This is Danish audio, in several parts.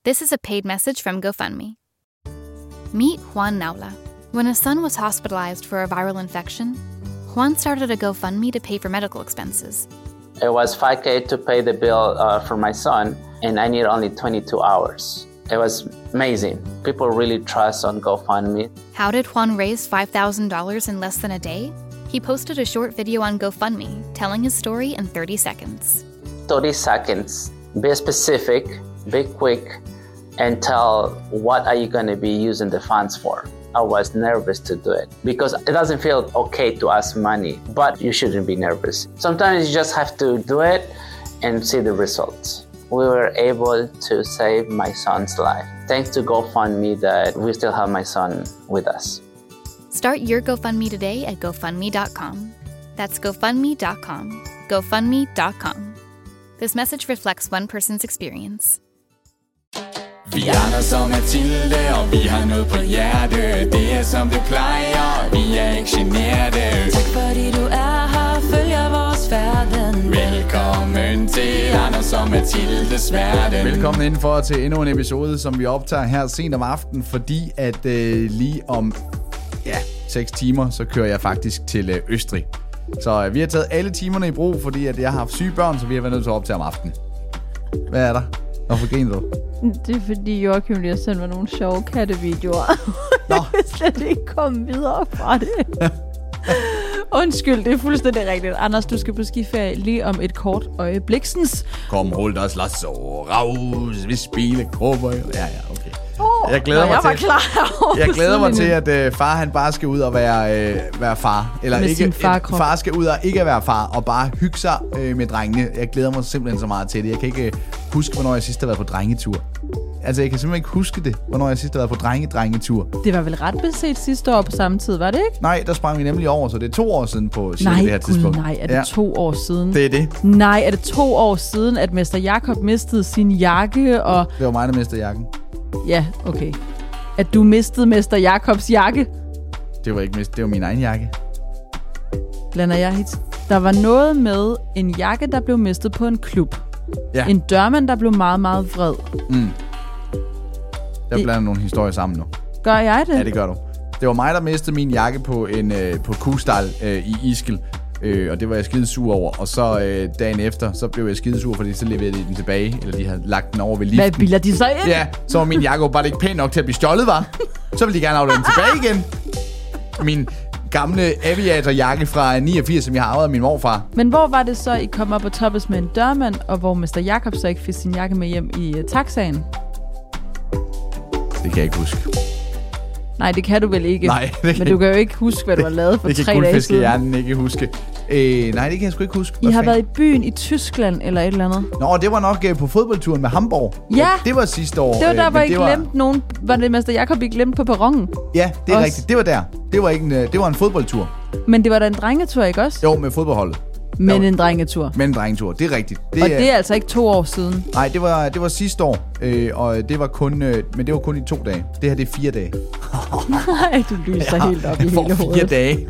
This is a paid message from GoFundMe. Meet Juan Naula. When his son was hospitalized for a viral infection, Juan started a GoFundMe to pay for medical expenses. It was $5,000 to pay the bill for my son, and I need only 22 hours. It was amazing. People really trust on GoFundMe. How did Juan raise $5,000 in less than a day? He posted a short video on GoFundMe telling his story in 30 seconds. 30 seconds. Be specific, be quick, and tell what are you going to be using the funds for. I was nervous to do it because it doesn't feel okay to ask money, but you shouldn't be nervous. Sometimes you just have to do it and see the results. We were able to save my son's life. Thanks to GoFundMe that we still have my son with us. Start your GoFundMe today at GoFundMe.com. That's GoFundMe.com. GoFundMe.com. This message reflects one person's experience. Vi er Anders og Mathilde, og vi har noget på hjerte. Det som det plejer, vi ikke generte. Tak fordi du her, følger vores færden. Velkommen til Anders og Mathildes verden. Velkommen indenfor til endnu en episode, som vi optager her sent om aftenen, fordi at lige om 6 timer, så kører jeg faktisk til Østrig. Så vi har taget alle timerne i brug, fordi at jeg har haft syge børn, så vi har været nødt til at optage om aftenen. Hvad er der? Hvorfor griner du? Det er fordi Joachim lige har sendt mig nogle sjove kattevideoer. Jeg vil slet ikke komme videre fra det. Undskyld, det er fuldstændig rigtigt. Anders, du skal på skiferie lige om et kort øjebliksens. Kom, hold dig lasso, raus, vi spiller grupper. Ja, okay. Jeg glæder mig til, at far han bare skal ud og være far. Eller med ikke, far skal ud og ikke at være far, og bare hygge sig med drengene. Jeg glæder mig simpelthen så meget til det. Jeg kan ikke huske, hvornår jeg sidst har været på drengetur. Altså, jeg kan simpelthen ikke huske det, hvornår jeg sidst har været på drengetur. Det var vel ret beset sidste år på samme tid, var det ikke? Nej, der sprang vi nemlig over, så det er 2 år siden på det her tidspunkt. Nej, er det 2 år siden? Det er det. Nej, er det 2 år siden, at Mester Jakob mistede sin jakke, og... Det var mig, der mistede jakken. Ja, okay. At du mistede Mester Jakobs jakke? Det var ikke mistet, det var min egen jakke. Blander jeg hit? Der var noget med en jakke, der blev mistet på en klub. Ja. En dørmand, der blev meget, meget vred. Jeg blander nogle historier sammen nu. Gør jeg det? Ja, det gør du. Det var mig, der mistede min jakke på Kustal i Ischgl. Og det var jeg skidesur over. Og så dagen efter, så blev jeg skidesur, fordi så leverede de den tilbage. Eller de havde lagt den over ved liften. Hvad bilder de så ind? Ja, så var min jakke jo bare ikke pæn nok til at blive stjålet, var. Så ville de gerne aflevere den tilbage igen. Min gamle aviatorjakke fra 89, som jeg har arvet af min morfar. Men hvor var det så, I kom op og toppes med en dørmand, og hvor Mester Jakob så ikke fik sin jakke med hjem i taxaen? Det kan jeg ikke huske. Nej, det kan du vel ikke. Nej, men du kan jo ikke huske, hvad du har lavet for 3 dage siden. Det kan guldfiskehjernen ikke huske. Nej, det kan jeg sgu ikke huske. I har været i byen i Tyskland eller et eller andet. Nå, det var nok på fodboldturen med Hamburg. Ja. Det var sidste år. Det var der, hvor I glemte nogen. Var det Mester Jakob, I glemte på perronen? Ja, det er rigtigt. Det var der. Det var en fodboldtur. Men det var da en drengetur, ikke også? Jo, med fodboldholdet. Men en drengetur. Men en drengetur, det er rigtigt. Det er altså ikke 2 år siden. Nej, det var sidste år, og det var kun, men det var kun i 2 dage. Det her, det er 4 dage. Nej, du lyser helt op i hele hovedet. 4 dage.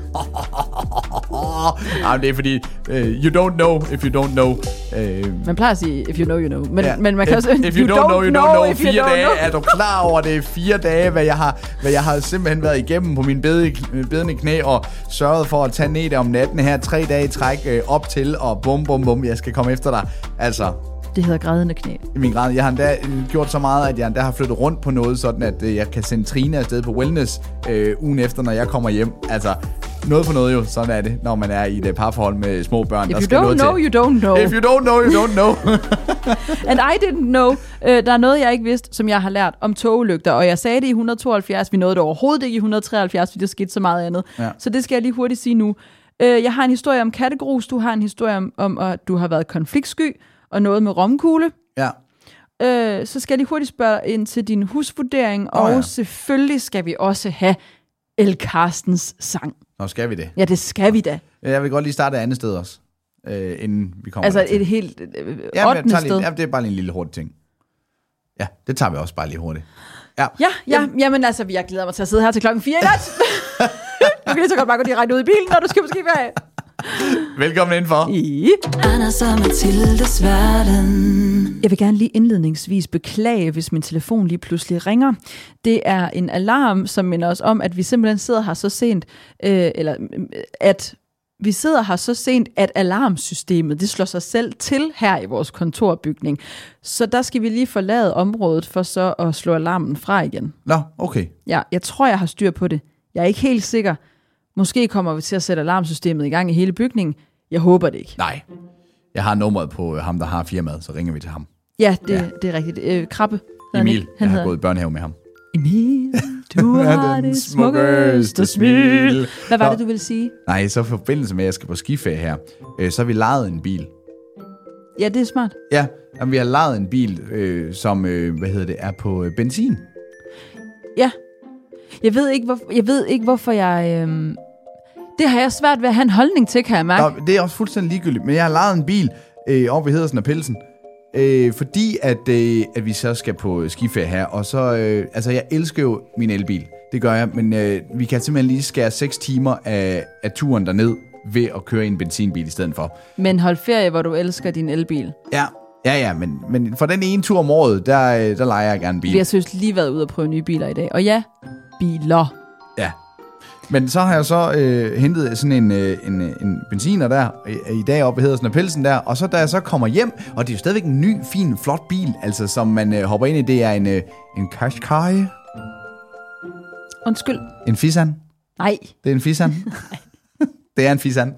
Nej, det er fordi, you don't know, if you don't know. Man plejer at sige, if you know, you know. Men man kan også... If you don't know, you don't know. 4 dage, er du klar over det? 4 dage, hvad jeg har simpelthen været igennem på mine bedende knæ, og sørget for at tage ned om natten her 3 dage i træk, op til, og bum, jeg skal komme efter dig. Altså... Det hedder grædende knæ. Jeg har endda gjort så meget, at jeg endda har flyttet rundt på noget, sådan at jeg kan sende Trine afsted på wellness ugen efter, når jeg kommer hjem. Altså, noget for noget jo. Sådan er det, når man er i et parforhold med små børn. If you don't know, you don't know. If you don't know, you don't know. And I didn't know. Der er noget, jeg ikke vidste, som jeg har lært om toglygter. Og jeg sagde det i 172. Vi nåede det overhovedet ikke i 173, fordi der skete så meget andet. Ja. Så det skal jeg lige hurtigt sige nu. Jeg har en historie om kattegrus. Du har en historie om at du har været konfliktsky. Og noget med romkugle. Ja. Så skal jeg lige hurtigt spørge ind til din husvurdering. Og selvfølgelig skal vi også have El Carstens sang. Nå, skal vi det? Ja, det skal vi da. Jeg vil godt lige starte et andet sted også. Inden vi kommer altså dertil. Et helt 8. sted? Ja, det er bare lige en lille hurtig ting. Ja, det tager vi også bare lige hurtigt. Ja. Jamen altså, jeg glæder mig til at sidde her til 4:00 i nat. Du kan lige så godt bare gå direkte ud i bilen, når du skal måske være. Velkommen indenfor. Anders og Mathildes verden. Jeg vil gerne lige indledningsvis beklage, hvis min telefon lige pludselig ringer. Det er en alarm, som minder os om, at vi simpelthen sidder her så sent, at alarmsystemet det slår sig selv til her i vores kontorbygning. Så der skal vi lige forlade området for så at slå alarmen fra igen. Nå, okay. Ja, jeg tror, jeg har styr på det. Jeg er ikke helt sikker. Måske kommer vi til at sætte alarmsystemet i gang i hele bygningen. Jeg håber det ikke. Nej. Jeg har nummeret på ham, der har firmaet, så ringer vi til ham. Ja, det er rigtigt. Krabbe. Emil. Jeg har gået i børnehave med ham. Emil, du har det smukkeste smil. Hvad var det, du ville sige? Nej, så i forbindelse med, at jeg skal på skiferie her, så har vi lejet en bil. Ja, det er smart. Ja, vi har lejet en bil, som er på benzin. Ja. Jeg ved ikke, hvorfor jeg... Det har jeg svært ved at have en holdning til, kan jeg mærke. Nå, det er også fuldstændig ligegyldigt, men jeg har lejet en bil oppe ved Hedersen og Pelsen, fordi at vi så skal på skiferie her, og så... jeg elsker jo min elbil, det gør jeg, men vi kan simpelthen lige skære 6 timer af turen derned ved at køre i en benzinbil i stedet for. Men hold ferie, hvor du elsker din elbil. Ja, men for den ene tur om året, der leger jeg gerne en bil. Vi har søgt lige været ude og prøve nye biler i dag, og ja, biler. Ja. Men så har jeg så hentet sådan en benziner der, i dag oppe ved Hedersen og Pelsen der, og så da jeg så kommer hjem, og det er jo stadigvæk en ny, fin, flot bil, altså som man hopper ind i, det er en Qashqai. Undskyld. En Fisan. Nej. Det er en Fisan. Det er en Fisan.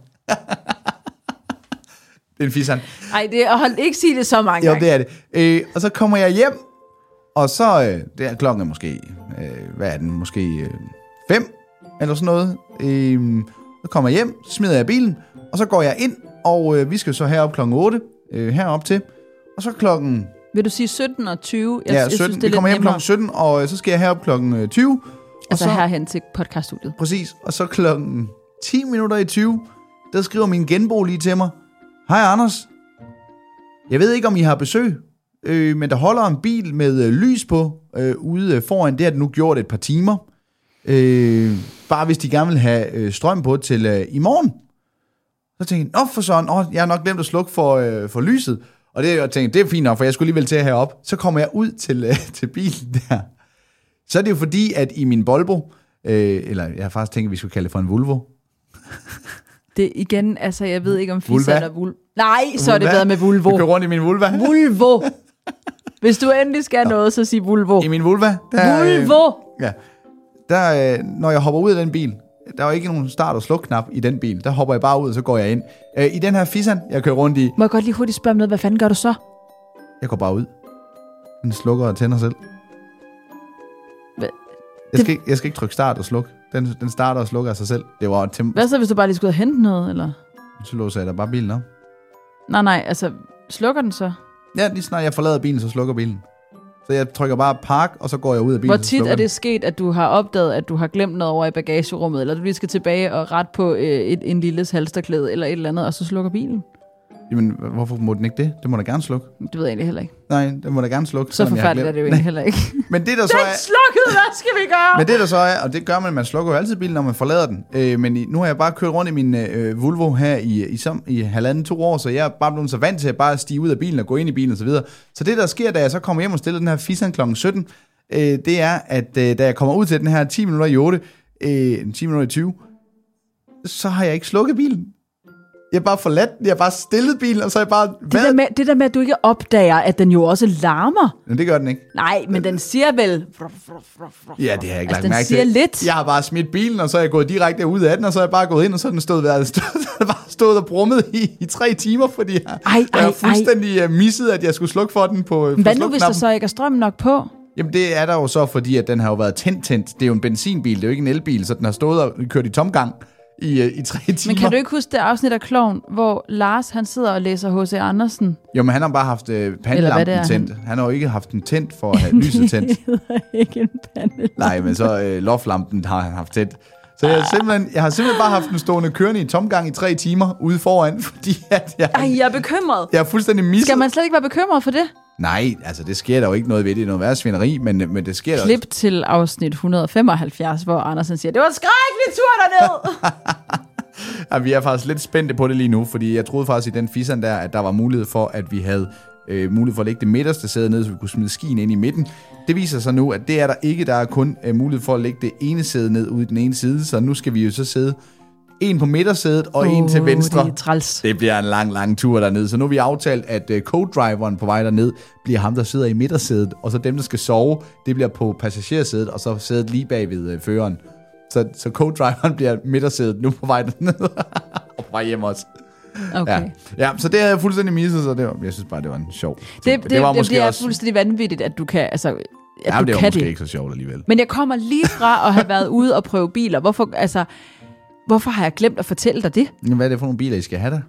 Det er en Fisan. Nej, hold ikke sige det så mange gange. Jo, det er det. Og så kommer jeg hjem, og så, klokken er måske, hvad er den, måske 5 eller sådan noget. Så kommer jeg hjem, så smider jeg bilen, og så går jeg ind, og vi skal så herop klokken 8, herop til, og så klokken... Vil du sige 17 og 20? Jeg 17. Synes, vi kommer hjem klokken 17, og så skal jeg herop klokken 20. Altså så, herhen til podcaststudiet. Præcis, og så klokken 10 minutter i 20, der skriver min genbo lige til mig: Hej Anders, jeg ved ikke om I har besøg, men der holder en bil med lys på ude foran. Det har den nu gjort et par timer. Bare hvis de gerne vil have strøm på til i morgen. Så tænkte jeg, for sådan, jeg har nok glemt at slukke for lyset. Og jeg tænkte, det er fint nok, for jeg skulle alligevel til herop. Så kommer jeg ud til bilen der. Så er det jo fordi, at i min Volvo, eller jeg har faktisk tænkt, at vi skulle kalde det for en Volvo. Det igen, altså jeg ved ikke om Fisa eller Vulva. Nej, så Vulva. er det bedre med Volvo. Du kører rundt i min Vulva. Volvo. Hvis du endelig skal noget, så sig Volvo. I min Vulva. Volvo. Ja. Der, når jeg hopper ud af den bil, der er jo ikke nogen start- og sluk-knap i den bil. Der hopper jeg bare ud, og så går jeg ind. I den her Fisan, jeg kører rundt i... Må jeg godt lige hurtigt spørge om noget? Hvad fanden gør du så? Jeg går bare ud. Den slukker og tænder selv. Jeg skal ikke trykke start og sluk. Den starter og slukker af sig selv. Det var hvad så, hvis du bare lige skulle hente noget, eller? Så låser jeg da bare bilen op. Nej, altså, slukker den så? Ja, lige snart jeg forlader bilen, så slukker bilen. Så jeg trykker bare park, og så går jeg ud af bilen. Hvor tit er det sket, at du har opdaget, at du har glemt noget over i bagagerummet, eller du lige skal tilbage og rette på en lille halsterklæde, eller et eller andet, og så slukker bilen? Jamen, hvorfor må den ikke det? Det må da gerne slukke. Det ved jeg egentlig heller ikke. Nej, det må da gerne slukke. Så forfærdeligt er det jo egentlig heller ikke. Men det der så er... slukket, hvad skal vi gøre? Men det der så er, og det gør man slukker jo altid bilen, når man forlader den. Men nu har jeg bare kørt rundt i min Volvo her i 1,5-2 år, så jeg er bare blevet så vant til at bare stige ud af bilen og gå ind i bilen og så videre. Så det der sker, da jeg så kommer hjem og stiller den her Fisan kl. 17, det er, at da jeg kommer ud til den her 10 minutter i 8, 10 minutter i 20, så har jeg ikke slukket bilen. Jeg har bare forladt den, jeg har bare stillet bilen, og så har jeg bare... Det der med, at du ikke opdager, at den jo også larmer. Men det gør den ikke. Nej, men den siger vel... Ja, det har jeg ikke lagt den mærke til. siger lidt. Jeg har bare smidt bilen, og så er jeg gået direkte ud af den, og så er jeg bare gået ind, og så er den stået og brummet i 3 timer, fordi jeg har fuldstændig misset, at jeg skulle slukke for den på hvad nu, hvis der så ikke er strøm nok på? Jamen, det er der jo så, fordi at den har jo været tændt. Det er jo en benzinbil, det er jo ikke en elbil, så den har stået og kørt i tomgang i 3 timer. Men kan du ikke huske det afsnit af Klovn, hvor Lars, han sidder og læser H.C. Andersen? Jo, men han har bare haft pandelampen tændt. Han har jo ikke haft den tændt for at have lyset tændt. Det hedder ikke en pandelampe. Nej, men så loflampen har han haft tændt. Så jeg har simpelthen bare haft den stående kørende i tomgang i 3 timer ude foran, fordi at jeg er bekymret. Jeg er fuldstændig misset. Skal man slet ikke være bekymret for det? Nej, altså det sker der jo ikke noget ved. Det er noget værre svineri, men det sker der. Klip til afsnit 175, hvor Andersen siger, det var en skrækkelig tur derned. Ja, vi er faktisk lidt spændte på det lige nu, fordi jeg troede faktisk i den fisseren der, at der var mulighed for, at vi havde mulighed for at lægge det midterste sæde ned, så vi kunne smide skien ind i midten. Det viser sig nu, at det er der ikke. Der er kun mulighed for at lægge det ene sæde ned ude i den ene side, så nu skal vi jo så sidde en på midtersædet og en til venstre. Det er træls. Det bliver en lang tur dernede. Så nu har vi aftalt, at co-driveren på vej derned bliver ham, der sidder i midtersædet, og så dem, der skal sove, det bliver på passagersædet, og så sædet lige bag ved føreren. Så co-driveren bliver midtersædet nu på vej derned og på vej hjem også. Okay. Ja, så det havde jeg fuldstændig misset, så jeg synes bare, det var en sjov. Det var måske også fuldstændig vanvittigt, at du kan, altså, at ja, du det var kan måske det. ikke så sjovt alligevel. Men jeg kommer lige fra at have været ude og prøve biler. Hvorfor har jeg glemt at fortælle dig det? Hvad er det for nogle biler, I skal have der?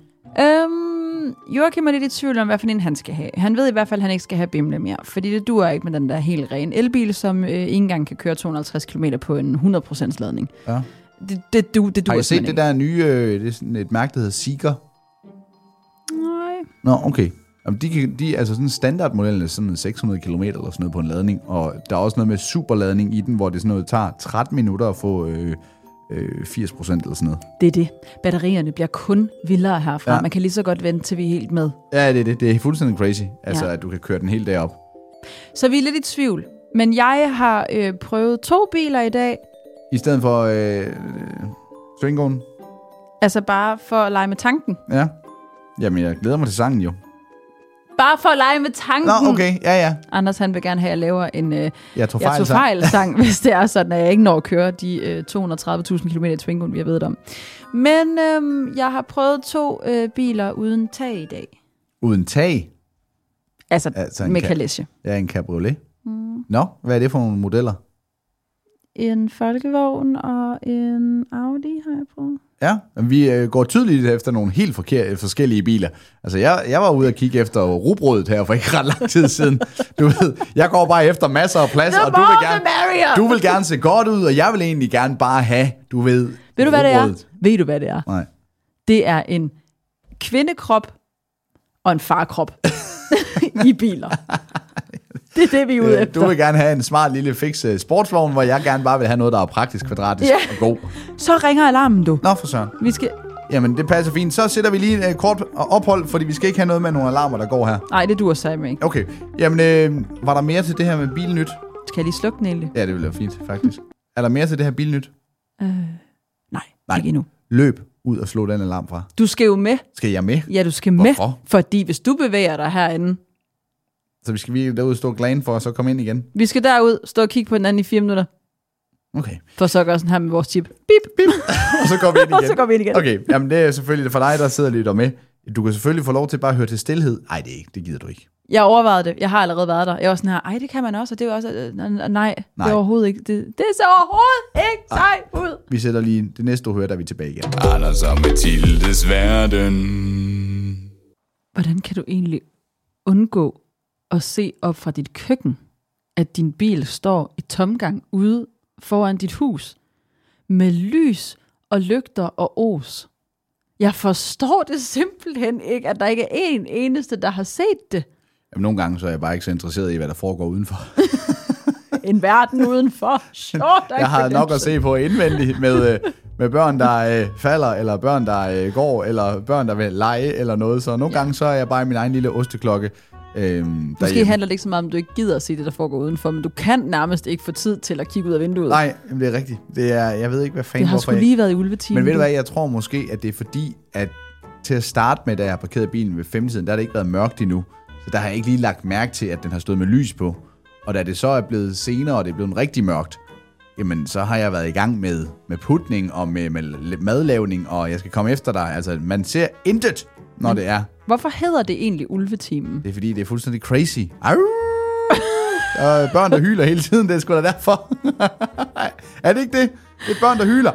Joachim er lidt i tvivl om, hvad for en han skal have. Han ved i hvert fald, at han ikke skal have Bimle mere, fordi det duer ikke med den der helt ren elbil, som ikke engang kan køre 250 km på en 100% ladning. Ja. Det duer har I set det der nye, det er sådan et mærke, der hedder Seeker? Nej. Nå, okay. Jamen, de altså sådan standardmodellen er sådan 600 km eller sådan noget på en ladning, og der er også noget med superladning i den, hvor det sådan noget tager 13 minutter at få 80% eller sådan noget. Det er det. Batterierne bliver kun vildere herfra. Ja. Man kan lige så godt vente, til vi er helt med. Ja, det er det. Det er fuldstændig crazy, altså at du kan køre den hele dag op. Så vi er lidt i tvivl. Men jeg har prøvet 2 biler i dag. I stedet for Twingoen? Altså bare for at lege med tanken. Ja. Jamen, jeg glæder mig til sangen jo. Bare for at lege med tanken. Nå, okay. Ja. Anders, han vil gerne have, at jeg laver en jeg tog fejl sang, hvis det er sådan, at jeg ikke når at køre de 230.000 km i Twingoen, vi har ved om. Men jeg har prøvet 2 biler uden tag i dag. Uden tag? Altså med kalesje. Ja, en cabriolet. Nå, hvad er det for nogle modeller? En folkevogn og en Audi har jeg prøvet. Ja, vi går tydeligt efter nogle helt forskellige biler. Altså, jeg var ude og kigge efter rugbrødet her for ikke ret lang tid siden. Du ved, jeg går bare efter masser af plads, og du vil gerne se godt ud, og jeg vil egentlig gerne bare have, du ved, Ved du, hvad det er? Ved du, hvad det er? Nej. Det er en kvindekrop og en farkrop i biler. Det er det, vi er ude efter. Du vil gerne have en smart lille fix sportsvogn, hvor jeg gerne bare vil have noget, der er praktisk, kvadratisk og god. Så ringer alarmen, du. Nå, for søren. Vi skal... Jamen, det passer fint. Så sætter vi lige et kort ophold, fordi vi skal ikke have noget med nogle alarmer, der går her. Nej, det duer sig ikke. Okay. Jamen, var der mere til det her med bilnyt? Skal jeg lige slukke den egentlig? Ja, det ville være fint, faktisk. Er der mere til det her bilnyt? Nej, ikke endnu. Løb ud og slå den alarm fra. Du skal jo med. Skal jeg med? Ja, du skal med. Hvorfor? Fordi hvis du bevæger dig herinde... Så vi skal derud stå glane for, og så komme ind igen? Vi skal derud, stå og kigge på den anden i 4 minutter. Okay. For så gør sådan her med vores chip. Bip, bip. Og så går vi ind igen. Og så går vi ind igen. Okay, jamen det er selvfølgelig for dig, der sidder lidt der med. Du kan selvfølgelig få lov til bare at høre til stilhed. Nej, det gider du ikke. Jeg overvejede det. Jeg har allerede været der. Jeg var sådan her, det kan man også, og det er også... Nej, det er overhovedet ikke. Det ser overhovedet ikke sej ud. Vi sætter lige det næste, du hører, der er vi tilbage igen. Anders og Mathildes verden. Hvordan kan du egentlig undgå at se op fra dit køkken, at din bil står i tomgang ude foran dit hus, med lys og lygter og os? Jeg forstår det simpelthen ikke, at der ikke er en eneste, der har set det. Jamen, nogle gange så er jeg bare ikke så interesseret i, hvad der foregår udenfor. En verden udenfor. Jeg har nok at se på indvendigt med børn, der falder, eller børn, der går, eller børn, der vil lege, eller noget. Så nogle gange så er jeg bare i min egen lille osteklokke. Måske handler det ikke så meget om, du ikke gider at se det, der foregår udenfor, men du kan nærmest ikke få tid til at kigge ud af vinduet. Nej, det er rigtigt. Jeg ved ikke, hvad fanden... Det har sgu lige været i ulvetimen. Men ved du hvad, jeg tror måske, at det er fordi, at til at starte med, da jeg har parkeret bilen ved 5-tiden, der har det ikke været mørkt endnu. Så der har jeg ikke lige lagt mærke til, at den har stået med lys på. Og da det så er blevet senere, og det er blevet rigtig mørkt, jamen så har jeg været i gang med putning og med madlavning, og jeg skal komme efter dig. Altså, man ser intet, når det er. Hvorfor hedder det egentlig ulvetimen? Det er fordi, det er fuldstændig crazy. Og børn, der hyler hele tiden, det er sgu da derfor. Er det ikke det? Det er børn, der hyler.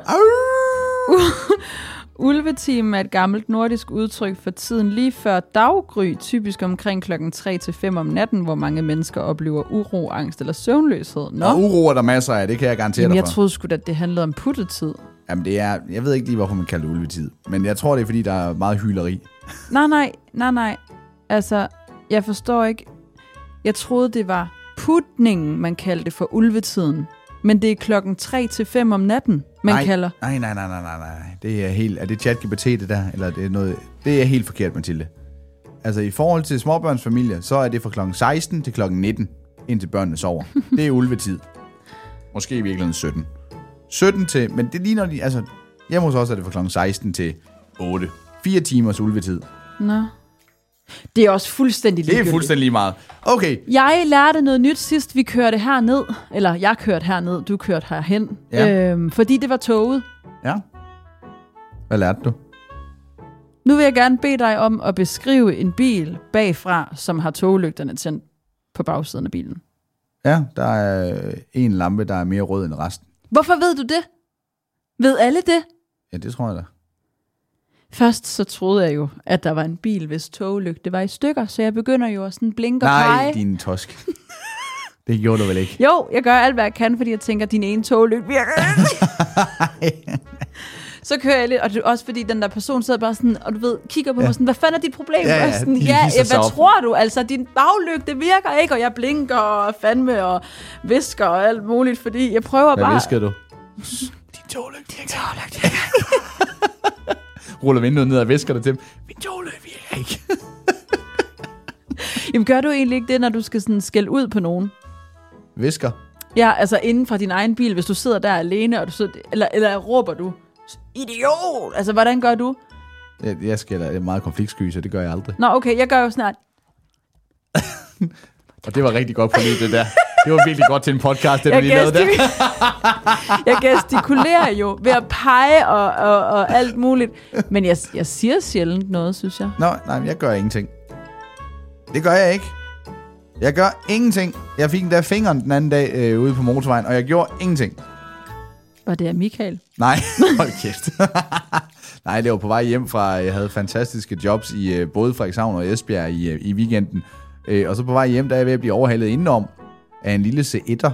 Ulvetimen er et gammelt nordisk udtryk for tiden lige før daggry, typisk omkring klokken 3 til 5 om natten, hvor mange mennesker oplever uro, angst eller søvnløshed. Nå. Og uro er der masser af, det kan jeg garantere dig for. Jeg troede sgu da, det handlede om puttetid. Jamen det er, jeg ved ikke lige, hvorfor man kalder det ulvetid, men jeg tror, det er fordi, der er meget hyleri. Nej. Altså, jeg forstår ikke. Jeg troede, det var putningen, man kaldte for ulvetiden. Men det er 3 til 5 om natten, man kalder. Nej. Det er helt... Er det ChatGPT, det der? Eller det er noget... Det er helt forkert, Mathilde. Altså, i forhold til småbørnsfamilier, så er det fra klokken 16 til klokken 19, indtil børnene sover. Det er ulvetid. Måske i virkeligheden 17. 17 til... Men det ligner de... Altså, hjemme hos os er det fra klokken 16 til 8. 4 timers ulvetid. Nå. Det er også fuldstændig ligegyldigt. Det er fuldstændig lige meget. Okay. Jeg lærte noget nyt sidst, vi kørte herned. Eller jeg kørte herned, du kørte herhen. Ja. Fordi det var toget. Ja. Hvad lærte du? Nu vil jeg gerne bede dig om at beskrive en bil bagfra, som har toglygterne tændt på bagsiden af bilen. Ja, der er en lampe, der er mere rød end resten. Hvorfor ved du det? Ved alle det? Ja, det tror jeg da. Først så troede jeg jo, at der var en bil, hvis toglygte var i stykker, så jeg begynder jo at sådan blinke og pege. Nej, din tosk. Det gjorde du vel ikke? Jo, jeg gør alt, hvad jeg kan, fordi jeg tænker, at din ene toglygte virker. Så kører jeg lidt, og det er også fordi, den der person sidder bare sådan, og du ved, kigger på mig sådan, hvad fanden er dit problem? Ja, sådan, hvad tror du? Altså, din baglygte virker ikke, og jeg blinker og fandme og visker og alt muligt, fordi jeg prøver bare... Hvad visker du? Din toglygte. Ruller vinduet ned og visker dig til dem. Min toglygte virker ikke. Jamen, gør du egentlig ikke det, når du skal sådan skælde ud på nogen? Visker? Ja, altså inden fra din egen bil, hvis du sidder der alene, og du sidder, eller råber du, idiot! Altså, hvordan gør du? Jeg skælder, det er meget konfliktsky, så det gør jeg aldrig. Nå, okay, jeg gør jo snart. Og det var rigtig godt på livet, det der. Det var virkelig godt til en podcast, det du lige lavede der. Jeg gestikulerer jo ved at pege og alt muligt. Men jeg siger sjældent noget, synes jeg. Nej, jeg gør ingenting. Det gør jeg ikke. Jeg gør ingenting. Jeg fik den der fingeren den anden dag ude på motorvejen, og jeg gjorde ingenting. Var det af Michael? Nej, hold kæft. Nej, det var på vej hjem fra, jeg havde fantastiske jobs i både Frederikshavn og Esbjerg i weekenden. Og så på vej hjem, der er jeg ved at blive overhalet indenom af en lille C1'er.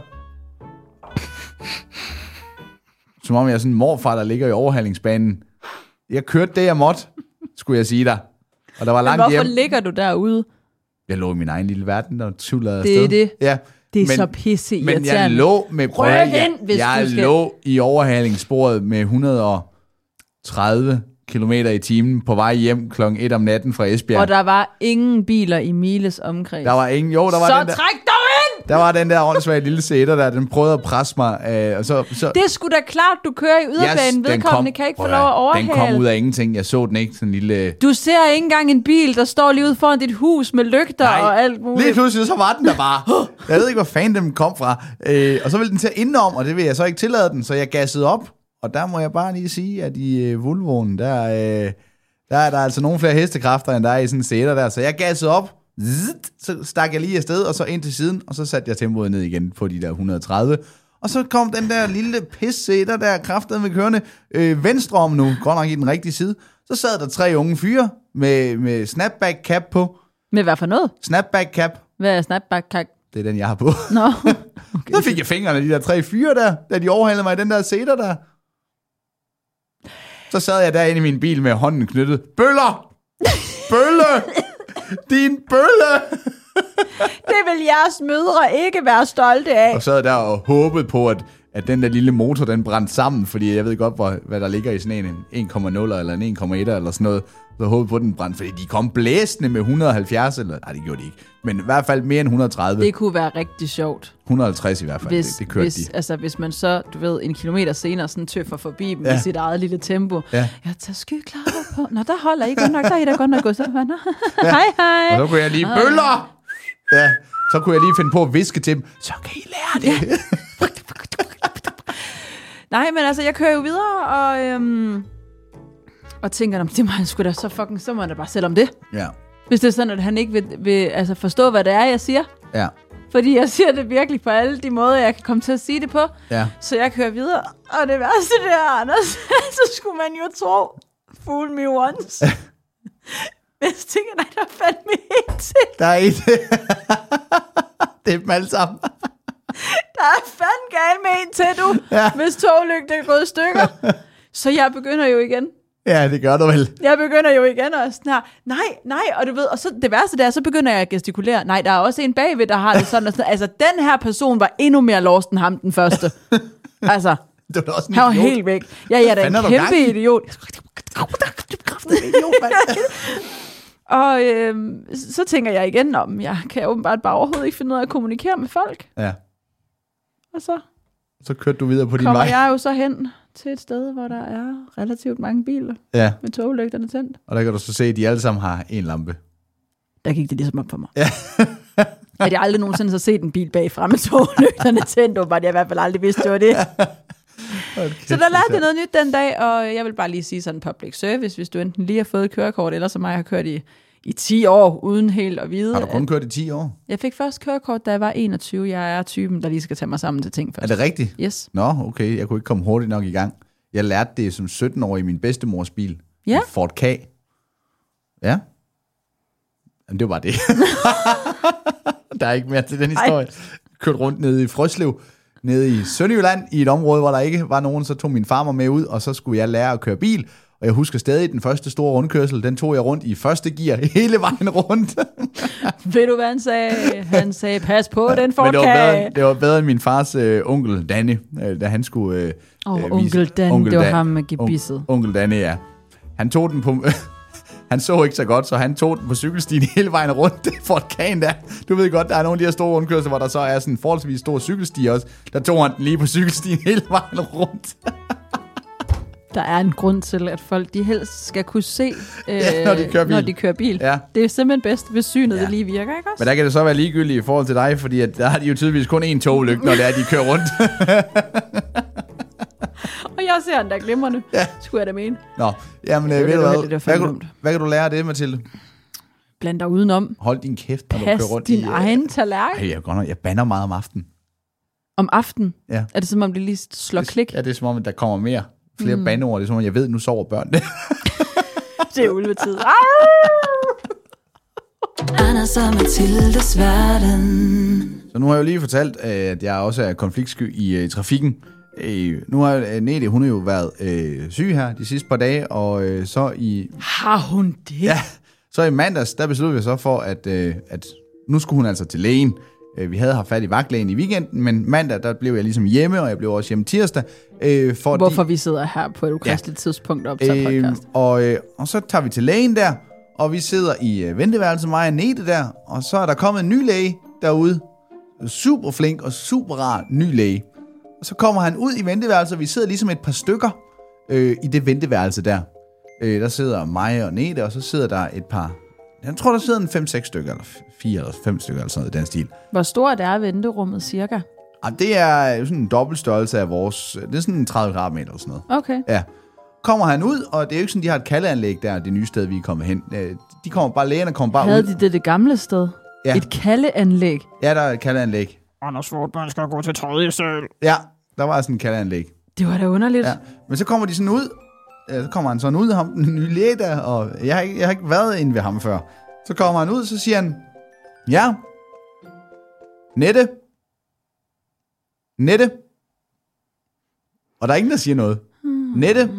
Som om jeg er sådan en morfar, der ligger i overhalingsbanen. Jeg kørte det, jeg måtte, skulle jeg sige dig. Og der var langt hjem. Hvorfor ligger du derude? Jeg lå i min egen lille verden, der tullede afsted. Det er det. Ja. Det er så pisseirriterende. Men jeg lå med... Jeg lå i overhalingssporet med 130 kilometer i timen på vej hjem kl. 1 om natten fra Esbjerg. Og der var ingen biler i Miles omkreds. Der var ingen... Jo, der var så den der, træk dog ind! Der var den der åndssvage lille sætter der, den prøvede at presse mig. Og så, det er sgu da klart, du kører i yderbanen. Vedkommende kan ikke få lov at overhale. Den kom ud af ingenting. Jeg så den ikke, sådan en lille... Du ser ikke engang en bil, der står lige ude foran dit hus med lygter og alt muligt. Lige pludselig så var den der bare. Jeg ved ikke, hvor fanden den kom fra. Og så ville den til indenom, og det vil jeg så ikke tillade den, så jeg gassede op. Og der må jeg bare lige sige, at i Volvoen, der er der altså nogle flere hestekræfter, end der er i sådan en sætter der. Så jeg gassede op, så stak jeg lige afsted, og så ind til siden, og så satte jeg tempoet ned igen på de der 130. Og så kom den der lille pissætter der kraftedeme med kørende venstre om nu, godt nok i den rigtige side. Så sad der 3 unge fyre med snapback cap på. Med hvad for noget? Snapback cap. Hvad er snapback cap? Det er den, jeg har på. Nå. Okay. Så fik jeg fingrene af de der 3 fyre der, da de overhalede mig i den der sætter der. Så sad jeg derinde i min bil med hånden knyttet. Bøller! Bølle! Din bølle! Det vil jeres mødre ikke være stolte af. Og sad der og håbede på, at den der lille motor, den brændte sammen, fordi jeg ved godt, hvad der ligger i sådan en 1,0 eller en 1,1 eller sådan noget. Så håbede på, at den brændte, fordi de kom blæsende med 170, eller nej, det gjorde de ikke. Men i hvert fald mere end 130. Det kunne være rigtig sjovt. 150 i hvert fald, det kørte de. Altså, hvis man så, du ved, en kilometer senere sådan tøffer forbi dem i sit eget lille tempo. Ja. Jeg tager skyklapper på. Nå, der holder I godt nok, der er I da godt nok gået så. Ja. Hej. Og så kunne jeg lige bøller! Ja, så kunne jeg lige finde på at viske til dem. Så kan I lære det. Ja. Nej, men altså, jeg kører jo videre, og tænker, det må han sgu da så må han da bare selv om det. Ja. Hvis det er sådan, at han ikke vil altså forstå, hvad det er, jeg siger. Ja. Fordi jeg siger det virkelig på alle de måder, jeg kan komme til at sige det på. Ja. Så jeg kører videre. Og det værste der, Anders, så skulle man jo tro, fool me once. Men jeg tænker, nej, der er fandme en til. Der er et. Det er dem alle sammen. Der er fandme galt med en til, du. Ja. Hvis toglygten er gået i stykker. Så jeg begynder jo igen. Ja, det gør du vel. Jeg begynder jo igen at snart, nej, og du ved, og så det værste der, så begynder jeg at gestikulere. Nej, der er også en bagved, der har det sådan og sådan. Altså, den her person var endnu mere lost end ham, den første. Altså, det var også en han var idiot. helt væk. Ja, jeg er da en kæmpe idiot. Og så tænker jeg igen om, jeg kan åbenbart bare overhovedet ikke finde ud af at kommunikere med folk. Ja. Og så kørte du videre på din kommer vej. jeg jo så hen til et sted, hvor der er relativt mange biler med toglygterne tændt. Og der kan du så se, at de alle sammen har en lampe. Der gik det ligesom op for mig. Ja. At jeg aldrig nogensinde har set en bil bagfra med toglygterne tændt, og jeg i hvert fald aldrig vidste, det var det. Okay, så der lærte jeg noget nyt den dag, og jeg vil bare lige sige sådan public service, hvis du enten lige har fået et kørekort, eller som mig har kørt i 10 år, uden helt at vide. Har du kun kørt i 10 år? Jeg fik først kørekort, da jeg var 21. Jeg er typen, der lige skal tage mig sammen til ting først. Er det rigtigt? Yes. Nå, okay. Jeg kunne ikke komme hurtigt nok i gang. Jeg lærte det som 17-årig i min bedstemors bil. Ja. En Ford Ka. Ja. Men det var bare det. Der er ikke mere til den historie. Kørte rundt nede i Frøslev, nede i Sønderjylland, i et område, hvor der ikke var nogen. Så tog min far mig med ud, og så skulle jeg lære at køre bil. Og jeg husker stadig den første store rundkørsel, den tog jeg rundt i første gear hele vejen rundt. Ved du, hvad han sagde? Han sagde, pas på den Ford Ka. Det var bedre end min fars onkel Danny, da han skulle onkel Dan, det var ham med gebisset. Onkel Danny, ja. Han tog den på... Han så ikke så godt, så han tog den på cykelstien hele vejen rundt. Det Ford Kaen der. Du ved godt, der er nogle af de her store rundkørsler, hvor der så er sådan en forholdsvis stor cykelsti også. Der tog han den lige på cykelstien hele vejen rundt. Der er en grund til, at folk de helst skal kunne se, når de kører bil. Ja. Det er simpelthen bedst, hvis synet det lige virker, ikke også? Men der kan det så være ligegyldigt i forhold til dig, fordi at der har de jo tydeligvis kun én toglygte, når det er, de kører rundt. Og jeg ser den der glimrende, skulle jeg da mene. Nå, jamen ved du hvad kan du lære af det, Mathilde? Bland dig udenom. Hold din kæft, når du kører rundt. Pas din egen tallerken. Jeg bander meget om aftenen. Om aftenen? Ja. Er det som om det lige slår klik? Ja, det er som om, der kommer flere bandeord. Det er som om, jeg ved, nu sover børnene. Det er ulvetid. Anders og Mathildes verden. Så nu har jeg jo lige fortalt, at jeg også er konfliktsky i trafikken. Nu har Nete, hun har jo været syg her de sidste par dage, og så i... Har hun det? Ja, så i mandags, der besluttede vi så for, at nu skulle hun altså til lægen. Vi havde haft fat i vagtlægen i weekenden, men mandag, der blev jeg ligesom hjemme, og jeg blev også hjemme tirsdag. Hvorfor vi sidder her på et ukræsteligt tidspunkt og optager podcast. Og så tager vi til lægen der, og vi sidder i venteværelset, mig og Nete der, og så er der kommet en ny læge derude. Super flink og super rar ny læge. Og så kommer han ud i venteværelset, og vi sidder ligesom et par stykker i det venteværelse der. Der sidder mig og Nete, og så sidder der et par... Jeg tror, der sidder en 5-6 stykker, eller 4 eller 5 stykker, eller sådan noget i den stil. Hvor stort er venterummet cirka? Det er sådan en dobbeltstørrelse af vores... Det er sådan 30 kvadratmeter eller sådan noget. Okay. Ja. Kommer han ud, og det er jo ikke sådan, de har et kaldeanlæg der, det nye sted, vi er kommet hen. De kommer bare, lægerne kommer bare Havde ud. de det gamle sted? Ja. Et kaldeanlæg? Ja, der er et kaldeanlæg. Anders Fortmann skal gå til 3. sal. Ja, der var sådan et kaldeanlæg. Det var da underligt. Ja. Men så kommer de sådan ud. Så kommer han sådan ud, ham, den nye læge der, og jeg har ikke været inde ved ham før. Så kommer han ud, så siger han, ja, Nette. Og der er ingen, der siger noget. Nette.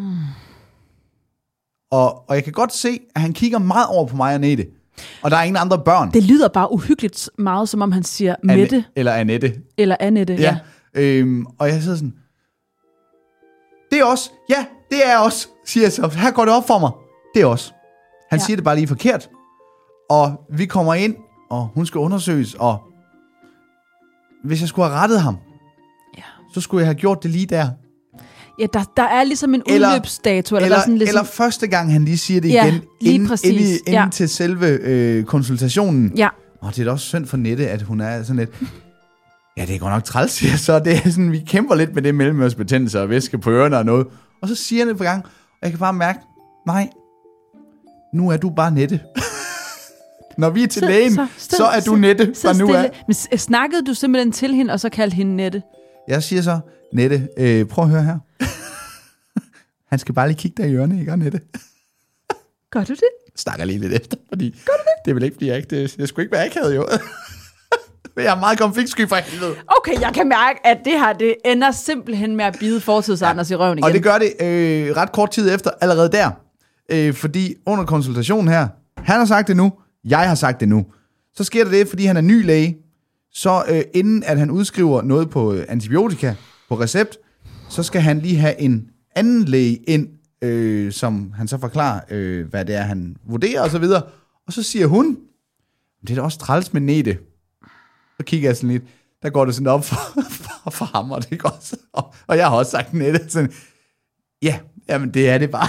Og jeg kan godt se, at han kigger meget over på mig og Nette. Og der er ingen andre børn. Det lyder bare uhyggeligt meget, som om han siger Mette. Eller Annette. Eller Annette, ja. Og jeg sidder sådan, det er os. Ja, det er os, siger jeg så. Her går det op for mig. Det er os. Han siger det bare lige forkert. Og vi kommer ind, og hun skal undersøges, og hvis jeg skulle have rettet ham, så skulle jeg have gjort det lige der. Ja, der er ligesom en udløbsdato. Eller første gang, han lige siger det igen, inden til selve konsultationen. Ja. Og det er da også synd for Nette, at hun er sådan lidt... Ja, det er godt nok træls, siger så. Det er sådan, vi kæmper lidt med det mellemørsbetændelse og væske på ørerne og noget. Og så siger han det på gang, og jeg kan bare mærke, nej, nu er du bare Nette. Når vi er til lægen, så er du Nette fra nu af. Men snakkede du simpelthen til hende, og så kaldte hende Nette? Jeg siger så, Nette, prøv at høre her. Han skal bare lige kigge dig i ørerne, ikke, Nette? Gør du det? Snakker lige lidt efter, fordi... Gør du det? Det er vel ikke, fordi jeg ikke... Det skulle ikke være akavet, jo. Jeg er meget konfliktsky for helvede. Okay, jeg kan mærke, at det her, det ender simpelthen med at bide fortidsanders i røven igen. Og det gør det ret kort tid efter, allerede der. fordi under konsultationen her, han har sagt det nu, jeg har sagt det nu. Så sker der det, fordi han er ny læge, så inden at han udskriver noget på antibiotika på recept, så skal han lige have en anden læge ind, som han så forklarer, hvad det er, han vurderer og så videre. Og så siger hun, det er da også træls med Nete. Så kigger jeg sådan lidt, der går det sådan op for ham, og det går så op. Og jeg har også sagt Nete, sådan, jamen det er det bare.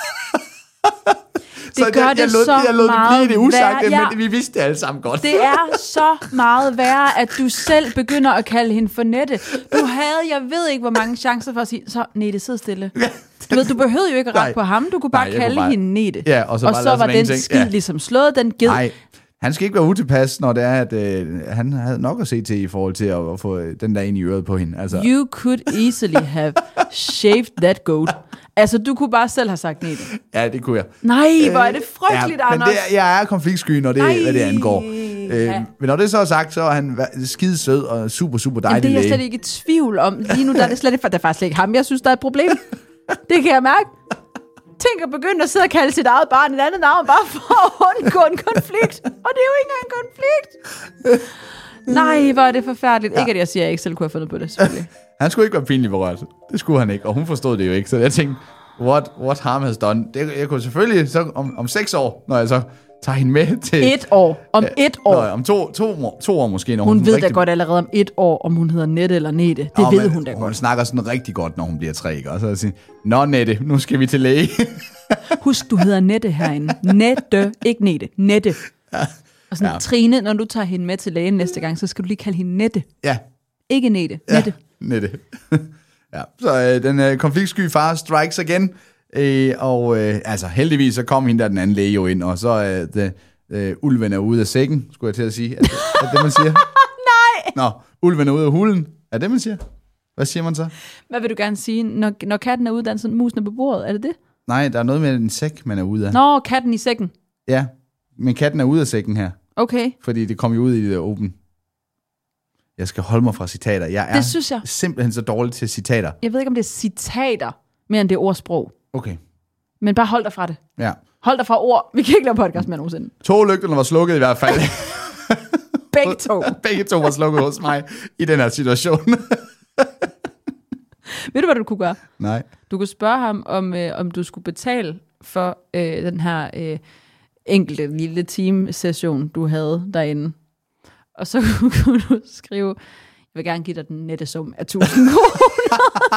Det gør det så meget værre. Men vi vidste det alle sammen godt. Det er så meget værre, at du selv begynder at kalde hende for Nette. Jeg ved ikke, hvor mange chancer for at sige, så Nette, sid stille. Du behøvede jo ikke at rette på ham, du kunne bare kalde hende Nette. Ja, og så var den skid ligesom slået, den ged. Nej, han skal ikke være utilpas, når det er, at han havde nok at se til i forhold til at få den der ind i øret på hende. Altså. You could easily have shaved that goat. Altså, du kunne bare selv have sagt Nette. Ja, det kunne jeg. Nej, hvor er det frygteligt, Anders. Men jeg er konfliktsky, når hvad det angår. Men når det så er sagt, så er han skide sød og super, super dejlig læge. Det er jeg slet ikke i tvivl om. Lige nu der er det slet ikke, der er faktisk ikke ham. Jeg synes, der er et problem. Det kan jeg mærke. Tænk at begynde at sidde og kalde sit eget barn et andet navn, bare for at undgå en konflikt. Og det er jo ikke engang en konflikt. Nej, hvor er det forfærdeligt. Ja. Ikke at jeg siger, at jeg ikke selv kunne have fundet på det, selvfølgelig. Han skulle ikke være pinlig berørt. Det skulle han ikke, og hun forstod det jo ikke. Så jeg tænkte, what harm has done? Jeg kunne selvfølgelig så om 6 år, når jeg så tager hende med til... 1 år. Om 1 år. Om to år måske. Når hun ved rigtig... da godt allerede om 1 år, om hun hedder Nette eller Nete. Det ved hun da godt. Hun snakker sådan rigtig godt, når hun bliver 3, ikke? Og så siger nå Nette, nu skal vi til læge. Husk, du hedder Nette herinde. Nette, ikke Nete. Nette. Ja. Og sådan, Trine, når du tager hende med til lægen næste gang, så skal du lige kalde hende Nette. Ja. Ikke Nette. Nette. Ja, Nette. Ja. Så den konfliktsky far strikes again. Altså heldigvis så kom hende der den anden læge jo ind, og så ulven er ude af sækken, skulle jeg til at sige. Er det man siger? Nej! Nå, ulven er ude af hulen. Er det man siger? Hvad siger man så? Hvad vil du gerne sige? Når katten er ude, der er sådan musen på bordet, er det det? Nej, der er noget med en sæk, man er ude af. Nå, katten i sækken. Ja, men katten er ude af sækken her. Okay. Fordi det kom jo ud i det åben. Jeg skal holde mig fra citater. Jeg er simpelthen så dårlig til citater. Jeg ved ikke, om det er citater, mere end det er ordsprog. Okay. Men bare hold dig fra det. Ja. Hold dig fra ord. Vi kan ikke lave podcast mere nogensinde. 2 lygterne var slukket i hvert fald. Begge 2 var slukket hos mig i den her situation. Ved du, hvad du kunne gøre? Nej. Du kunne spørge ham, om du skulle betale for den her enkelte lille team-session, du havde derinde. Og så kunne du skrive, jeg vil gerne give dig den nette sum af 1000 kroner.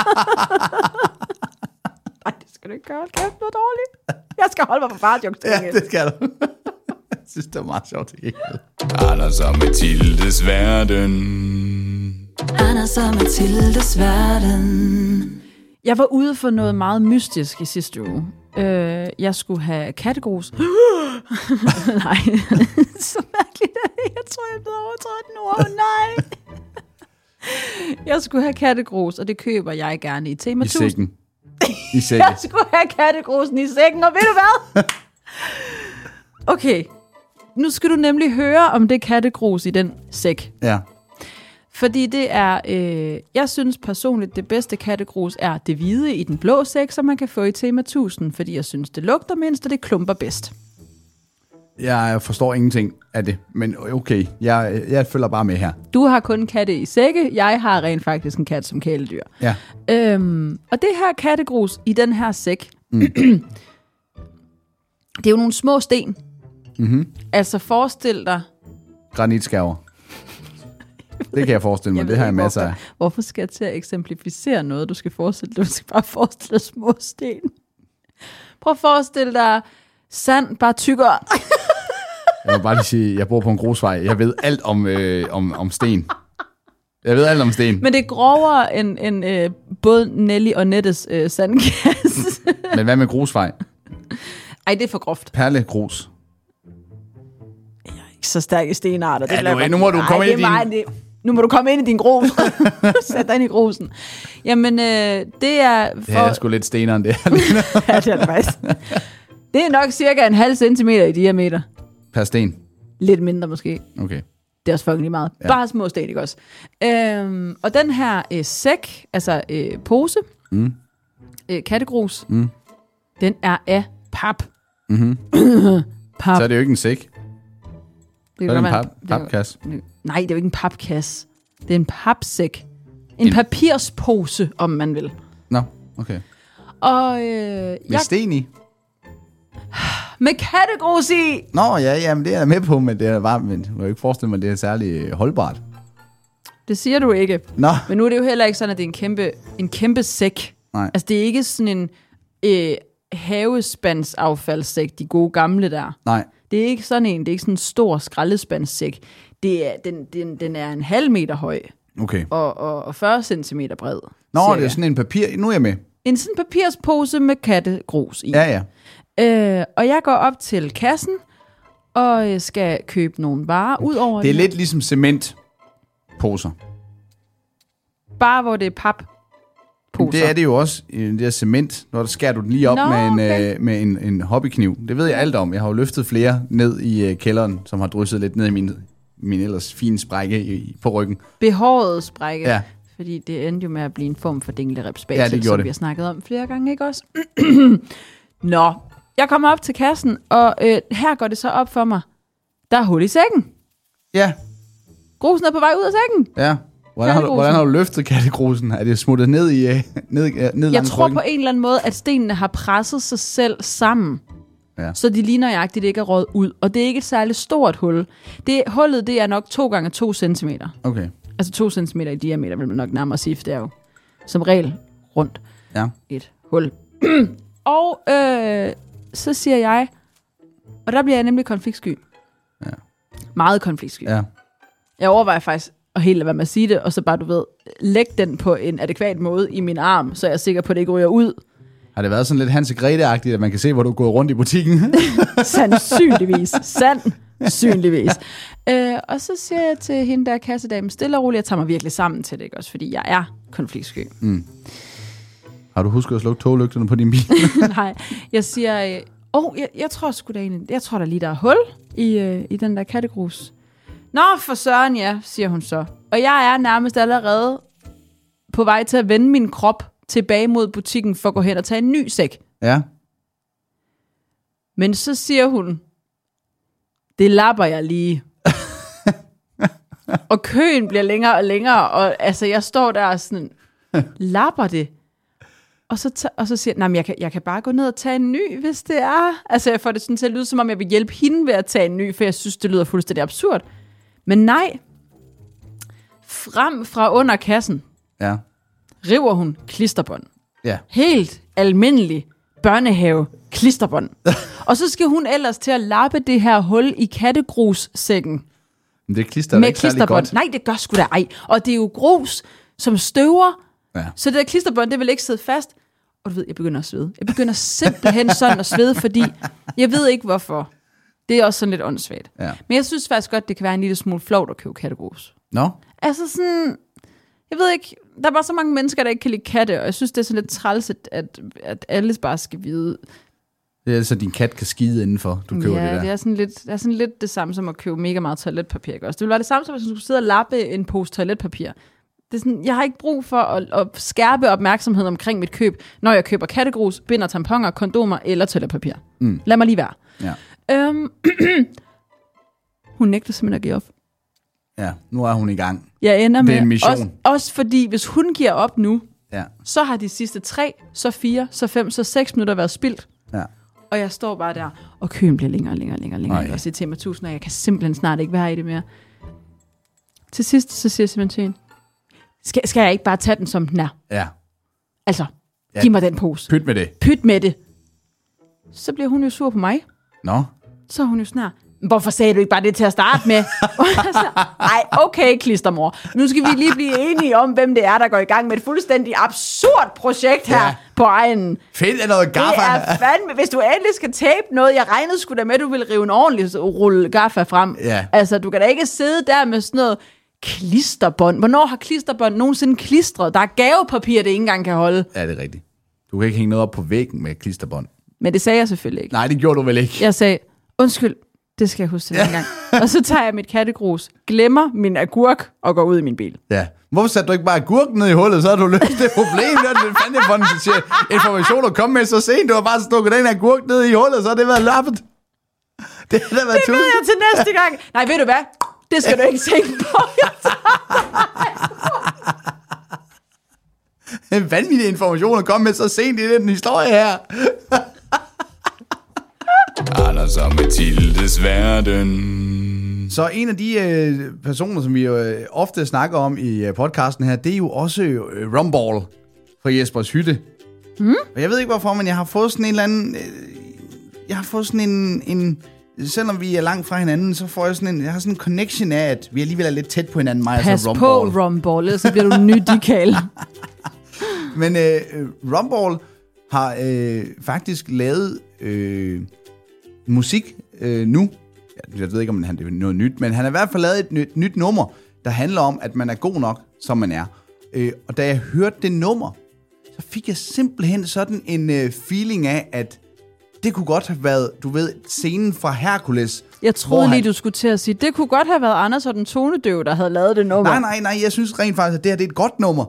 Nej, det skal du ikke gøre. Kæft, noget dårligt. Jeg skal holde mig på fartjokes. Ja, det skal du. Jeg synes, det er meget sjovt. Anders og Mathildes verden. Anders og Mathildes verden. Jeg var ude for noget meget mystisk i sidste uge. Jeg skulle have kattegrus. Nej, så mærkeligt er det. Jeg tror, jeg er blevet overtrådt nu. Nej. Jeg skulle have kattegrus, og det køber jeg gerne i Tema 1000. I sækken. I sækken. Jeg skulle have kattegrusen i sækken, og ved du hvad? Okay, nu skal du nemlig høre om det kattegrus i den sæk. Ja. Fordi det er, jeg synes personligt, det bedste kattegrus er det hvide i den blå sæk, som man kan få i Tema 1000, fordi jeg synes, det lugter mindst, og det klumper bedst. Jeg forstår ingenting af det, men okay, jeg følger bare med her. Du har kun katte i sække, jeg har rent faktisk en kat som kæledyr. Ja. Og det her kattegrus i den her sæk, det er jo nogle små sten. Mm-hmm. Altså forestil dig... Granitskærver. Det kan jeg forestille mig, det har jeg masser af. Hvorfor skal jeg til at eksemplificere noget, du skal forestille dig? Du skal bare forestille dig små sten. Prøv at forestille dig sand, bare tykkere. Jeg vil bare lige sige, jeg bor på en grusvej. Jeg ved alt om sten. Jeg ved alt om sten. Men det er grovere end både Nelly og Nettes sandkasse. Men hvad med grusvej? Ej, det er for groft. Perlegrus. Jeg er ikke så stærk i stenarter. Ja, nu må du komme ind i din... Nu må du komme ind i din grus. Sæt dig ind i grusen. Jamen, det er... Det er sgu lidt stenere end det. Ja, det er det faktisk. Det er nok cirka 0,5 centimeter i diameter. Per sten? Lidt mindre måske. Okay. Det er også fucking lige meget. Ja. Bare små sten, ikke også? Og den her sæk, altså pose, kattegrus, den er af pap. Mm-hmm. Pap. Så er det jo ikke en sæk. Det Så er det en papkasse. Nej, det er jo ikke en papkasse. Det er en papsæk. En papirspose, om man vil. Nå, okay. Og Med sten i? med kattegrus i! Nå, ja, men det er jeg med på, men det er varmt, men jeg kan jo ikke forestille mig, at det er særlig holdbart. Det siger du ikke. Nå. Men nu er det jo heller ikke sådan, at det er en kæmpe sæk. Nej. Altså, det er ikke sådan en havespandsaffaldssæk, de gode gamle der. Nej. Det er ikke sådan en, det er ikke sådan en stor skraldespandssæk. Det er, den er 1,5 meter høj. Okay. Og 40 centimeter bred. Nå, cirka. det er sådan en papir. Nu er jeg med. En sådan papirspose med kattegrus i. Ja. Og jeg går op til kassen og skal købe nogle varer ud over Det er lidt ligesom cementposer. Bare hvor det er papposer. Det er det jo også i det der cement, når der skærer du den lige op med en hobbykniv. Det ved jeg alt om. Jeg har jo løftet flere ned i kælderen, som har drysset lidt ned i min ellers fine sprække på ryggen. Behåret sprække. Ja. Fordi det endte jo med at blive en form for dingleripsbasel, Ja, det gjorde som det. vi har snakket om flere gange, ikke også? Nå, jeg kommer op til kassen, og her går det så op for mig. Der er hul i sækken. Ja. Grusen er på vej ud af sækken. Ja. Hvordan har du løftet kattegrusen? Er det smuttet ned langs Jeg tror ryggen? på en eller anden måde, at stenene har presset sig selv sammen. Ja. Så de lige nøjagtigt ikke er røget ud. Og det er ikke et særligt stort hul. Hullet det er nok 2 gange 2 centimeter. Okay. Altså 2 centimeter i diameter, vil man nok nærmere sige, for det er jo som regel rundt et hul. Og så siger jeg, og der bliver jeg nemlig konfliktsky. Ja. Meget konfliktsky. Ja. Jeg overvejer faktisk at helt lade være med at sige det, og så bare, du ved, lægge den på en adekvat måde i min arm, så jeg er sikker på, at det ikke ryger ud. Har det været sådan lidt Hans og Grete-agtigt, at man kan se, hvor du er gået rundt i butikken? Sandsynligvis. Og så siger jeg til hende der kassedamen, stille og roligt, jeg tager mig virkelig sammen til det, ikke også? Fordi jeg er konfliktsky. Har du husket at slukke toglygterne på din bil? Nej, jeg siger, jeg tror sgu da egentlig, jeg tror der lige der er hul i den der kattegrus. Nå, for søren ja, siger hun så. Og jeg er nærmest allerede på vej til at vende min krop tilbage mod butikken for at gå hen og tage en ny sæk. Ja. Men så siger hun, det lapper jeg lige. Og køen bliver længere og længere, og altså jeg står der og sådan, lapper det? Og så siger jeg, jeg kan bare gå ned og tage en ny, hvis det er. Altså jeg får det sådan til at lyde, som om jeg vil hjælpe hende ved at tage en ny, for jeg synes, det lyder fuldstændig absurd. Men nej, frem fra under kassen, river hun klisterbånd. Ja. Helt almindelig børnehave klisterbånd. Og så skal hun ellers til at lappe det her hul i kattegrussækken. Men det klister med ikke særlig godt. Nej, det gør sgu da ej. Og det er jo grus, som støver. Ja. Så det der klisterbånd, det vil ikke sidde fast. Og du ved, jeg begynder at svede. Jeg begynder simpelthen sådan at svede, fordi jeg ved ikke hvorfor. Det er også sådan lidt åndssvagt. Ja. Men jeg synes faktisk godt, det kan være en lille smule flovt at købe kattegrus. Nå? Altså sådan, jeg ved ikke, der er bare så mange mennesker, der ikke kan lide katte, og jeg synes, det er sådan lidt træls, at alle bare skal vide. Det er så din kat kan skide indenfor, du køber det der. Ja, det er sådan lidt det samme som at købe mega meget toiletpapir. Ikke også? Det ville være det samme som, hvis du skulle sidde og lappe en pose toiletpapir. Det er sådan, jeg har ikke brug for at skærpe opmærksomheden omkring mit køb, når jeg køber kattegrus, binder tamponer, kondomer eller toiletpapir. Lad mig lige være. Ja. Hun nægter simpelthen at give op. Ja, nu er hun i gang. Jeg ender Det er en med, mission. også fordi, hvis hun giver op nu, Ja. så har de sidste 3, så 4, så 5, så 6 minutter været spildt. Ja. Og jeg står bare der, og køen bliver længere. Og siger til mig 1000, og jeg kan simpelthen snart ikke være i det mere. Til sidst, så siger jeg simpelthen til hende, skal jeg ikke bare tage den, som den er? Ja. Altså, giv mig den pose. Pyt med det. Så bliver hun jo sur på mig. Nå. Så er hun jo snart, hvorfor sagde du ikke bare det til at starte med? Ej, okay, klistermor. Nu skal vi lige blive enige om, hvem det er, der går i gang med et fuldstændig absurd projekt her på egnen. Find noget gaffa. Det er fandme, hvis du endelig skal tape noget, jeg regnede sgu da med, at du ville rive en ordentlig rulle gaffa frem. Ja. Altså, du kan da ikke sidde der med sådan noget klisterbånd. Hvornår har klisterbånd nogensinde klistret? Der er gavepapir, det ikke engang kan holde. Ja, det er rigtigt. Du kan ikke hænge noget op på væggen med klisterbånd. Men det sagde jeg selvfølgelig ikke. Nej, det gjorde du vel ikke. Jeg sagde, undskyld, det skal jeg huske til en gang. Og så tager jeg mit kattegrus, glemmer min agurk og går ud i min bil. Ja, Hvorfor satte du ikke bare agurken ned i hullet, så har du løst det problem. Det fandt jeg for den information at komme med så sent. Du har bare stukket den agurk ned i hullet, så har det været lappet. Det har da været Det ved jeg til næste gang. Nej, ved du hvad? Det skal du ikke tænke på. En vanvittig information at komme med så sent i den historie her. Anders og Mathildes verden. Så en af de personer, som vi jo ofte snakker om i podcasten her, det er jo også Rumball fra Jespers Hytte. Og jeg ved ikke hvorfor, men jeg har fået sådan en eller anden... Jeg har fået sådan en selvom vi er langt fra hinanden, så får jeg har sådan en connection af, at vi alligevel er lidt tæt på hinanden, mig Pas og så Rumball. på, Rumball, så bliver du en ny dikal. Men Rumball har faktisk lavet musik nu. Jeg ved ikke, om det er noget nyt, men han har i hvert fald lavet et nyt nummer, der handler om, at man er god nok, som man er. Og da jeg hørte det nummer, så fik jeg simpelthen sådan en feeling af, at det kunne godt have været, du ved, scenen fra Hercules. Jeg troede lige, du skulle til at sige, det kunne godt have været Anders og den tonedøv, der havde lavet det nummer. Nej, jeg synes rent faktisk, at det her det er et godt nummer.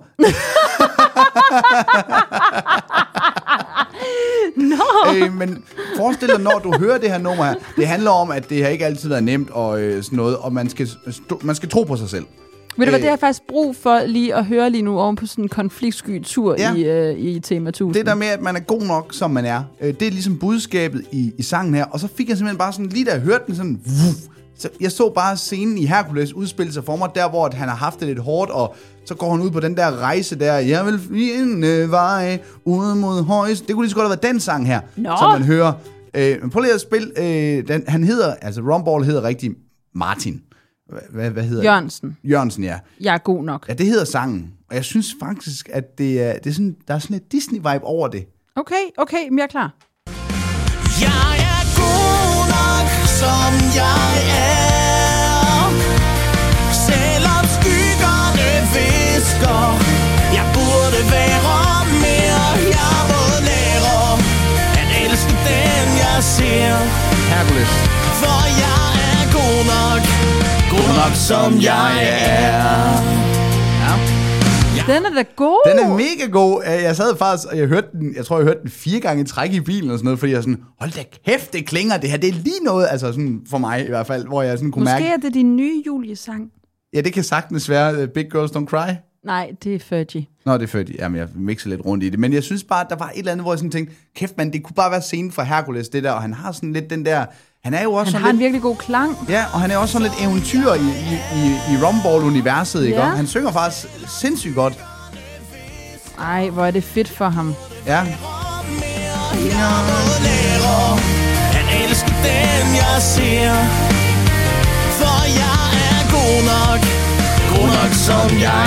No. Men forestil dig, når du hører det her nummer her, det handler om, at det har ikke altid været nemt og sådan noget, og man skal tro på sig selv. Ved du hvad, det har jeg faktisk brug for lige at høre lige nu oven på sådan en konfliktsky tur i tema 1000. Det der med, at man er god nok, som man er, det er ligesom budskabet i sangen her. Og så fik jeg simpelthen bare sådan, lige da jeg hørte den sådan, så jeg så bare scenen i Hercules udspille sig for mig, der hvor han har haft det lidt hårdt, og så går han ud på den der rejse der, jeg vil finde vej ud mod højst. Det kunne lige så godt have været den sang her, som man hører. Men prøv lige at spille, han hedder, altså Rumball hedder rigtig Martin. Hvad hedder Jørgensen. Jørgensen, ja. Jeg er god nok. Ja, det hedder sangen. Og jeg synes faktisk, at det er sådan, der er sådan lidt Disney-vibe over det. Okay, men jeg er klar. Jeg er god nok, som jeg er. Selvom skyggerne visker, jeg burde være mere. Jeg må lære at elske den, jeg ser. Hercules. For jeg er god nok. God nok, som jeg er. Den er da god. Den er mega god. Jeg sad faktisk, og jeg tror, jeg hørte den 4 gange i træk i bilen og sådan noget, fordi jeg sådan, hold da kæft, det klinger det her. Det er lige noget, altså sådan for mig i hvert fald, hvor jeg sådan kunne mærke. Måske er det din nye Julie-sang. Ja, det kan sagtens være Big Girls Don't Cry. Nej, det er Fergie. Nå, det er Fergie. Jamen, jeg mixer lidt rundt i det. Men jeg synes bare, at der var et eller andet, hvor jeg sådan tænkte, kæft mand, det kunne bare være scenen fra Hercules, det der. Og han har sådan lidt den der... Han er jo også han har en virkelig god klang. Ja, og han er også sådan lidt eventyr i Rumball-universet, ikke? Han synger faktisk sindssygt godt. Ej, hvor er det fedt for ham. Ja. Jeg må lære at elske den, jeg ser. For jeg er god nok, som jeg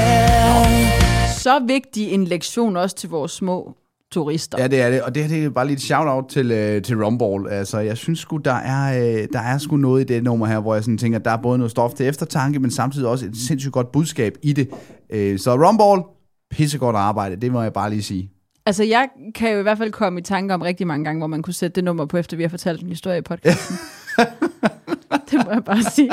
er. Så vigtig en lektion også til vores små turister. Ja, det er det. Og det er bare lige et shout-out til Rumball. Altså, jeg synes sgu, der er sgu noget i det nummer her, hvor jeg sådan tænker, at der er både noget stof til eftertanke, men samtidig også et sindssygt godt budskab i det. Så Rumball, pissegodt arbejde, det må jeg bare lige sige. Altså, jeg kan jo i hvert fald komme i tanke om rigtig mange gange, hvor man kunne sætte det nummer på, efter vi har fortalt en historie i podcasten. Det må jeg bare sige.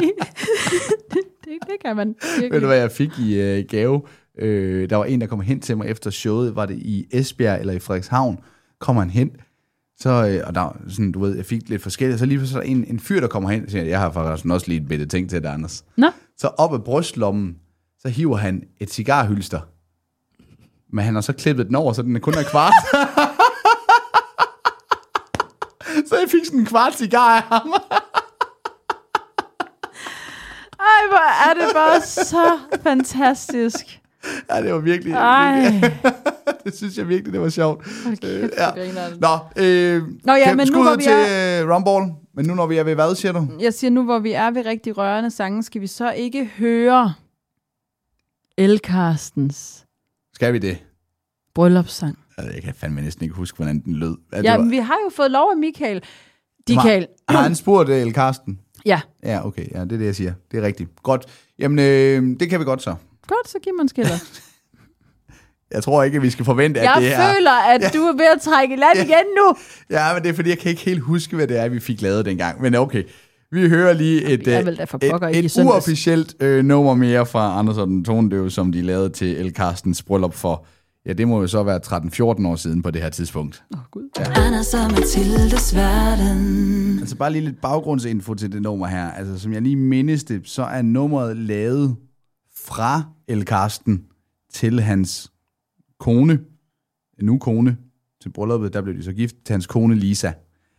det kan man virkelig. Ved du, hvad jeg fik i gave? Der var en, der kom hen til mig efter showet, var det i Esbjerg eller i Frederikshavn, kommer han hen, så, og der sådan, du ved, jeg fik lidt forskelligt, så lige så en fyr, der kommer hen, og siger, jeg har faktisk også lige et bitte ting til det, Anders. Nå? Så op ad brystlommen, så hiver han et cigarhylster, men han har så klippet den over, så den kun er kvart. Så jeg fik sådan en kvart cigar af ham. Ej, hvor er det bare så fantastisk. Ja, det var virkelig... det synes jeg virkelig, det var sjovt. Okay, Nå, ja, men nu hvor vi til Rumball. Men nu når vi er ved hvad, siger du? Jeg siger, nu hvor vi er ved rigtig rørende sange, skal vi så ikke høre El Carstens. Skal vi det? Bryllupssang. Jeg kan fandme næsten ikke huske, hvordan den lød. Men vi har jo fået lov af Michael. Har han spurgt El Carsten? Ja. Ja, okay. Ja, det er det, jeg siger. Det er rigtigt. Godt. Jamen, det kan vi godt så. Godt, så giv mig en skiller. Jeg tror ikke, at vi skal forvente, at det er... Jeg føler, at du er ved at trække i land igen nu. Ja, men det er, fordi jeg kan ikke helt huske, hvad det er, vi fik lavet dengang. Men okay. Vi hører lige et uofficielt nummer mere fra Anders og den Tonedøve, som de lavede til El Carstens bryllup for, ja, det må jo så være 13-14 år siden på det her tidspunkt. Gud. Ja. Anders og Mathildes verden. Altså bare lige lidt baggrundsinfo til det nummer her. Altså som jeg lige mindes det, så er nummeret lavet fra El Carsten til hans kone, til brylluppet, der blev de så gift, til hans kone Lisa.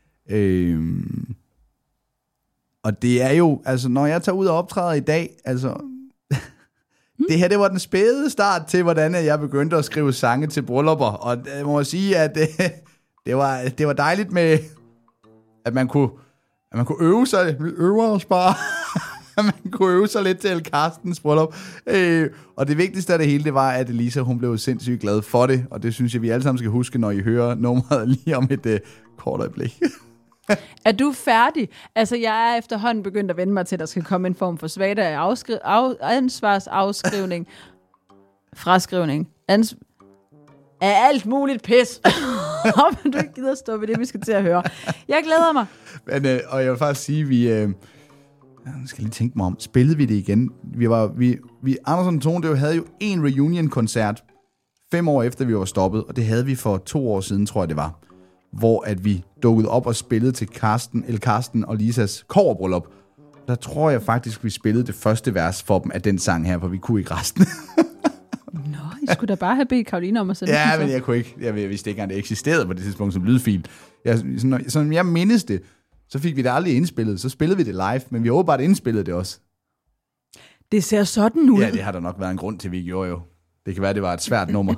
Og det er jo, altså når jeg tager ud og optræder i dag, altså det her, det var den spæde start til, hvordan jeg begyndte at skrive sange til bryllupper, og jeg må sige, at det var dejligt med, at man kunne øve sig, vi øver os bare, at man kunne øve sig lidt til El Carstens bryllup, og det vigtigste af det hele, det var, at Elisa, hun blev sindssygt glad for det, og det synes jeg, vi alle sammen skal huske, når I hører nummeret lige om et kort øjeblik. Er du færdig? Altså, jeg er efterhånden begyndt at vende mig til, at der skal komme en form for svagere ansvarsafskrivning, fraskrivning, af alt muligt pis. Om du ikke gider stå ved det, vi skal til at høre. Jeg glæder mig. Men, og jeg vil faktisk sige, jeg skal lige tænke mig om, spillede vi det igen? Anders og Tone, havde jo en reunion-koncert 5 år efter, vi var stoppet, og det havde vi for 2 år siden, tror jeg det var. Hvor at vi dukkede op og spillede til El Carsten og Lisas kobberbryllup. Der tror jeg faktisk, vi spillede det første vers for dem af den sang her, for vi kunne ikke resten. Nå, I skulle da bare have bedt Karoline om at sende ja, men jeg kunne ikke. Jeg vidste ikke engang, det eksisterede på det tidspunkt som lydfil. Som jeg mindes det, så fik vi det aldrig indspillet. Så spillede vi det live, men vi åbenbart indspillede det også. Det ser sådan ud. Ja, det har der nok været en grund til, vi gjorde jo. Det kan være, det var et svært nummer.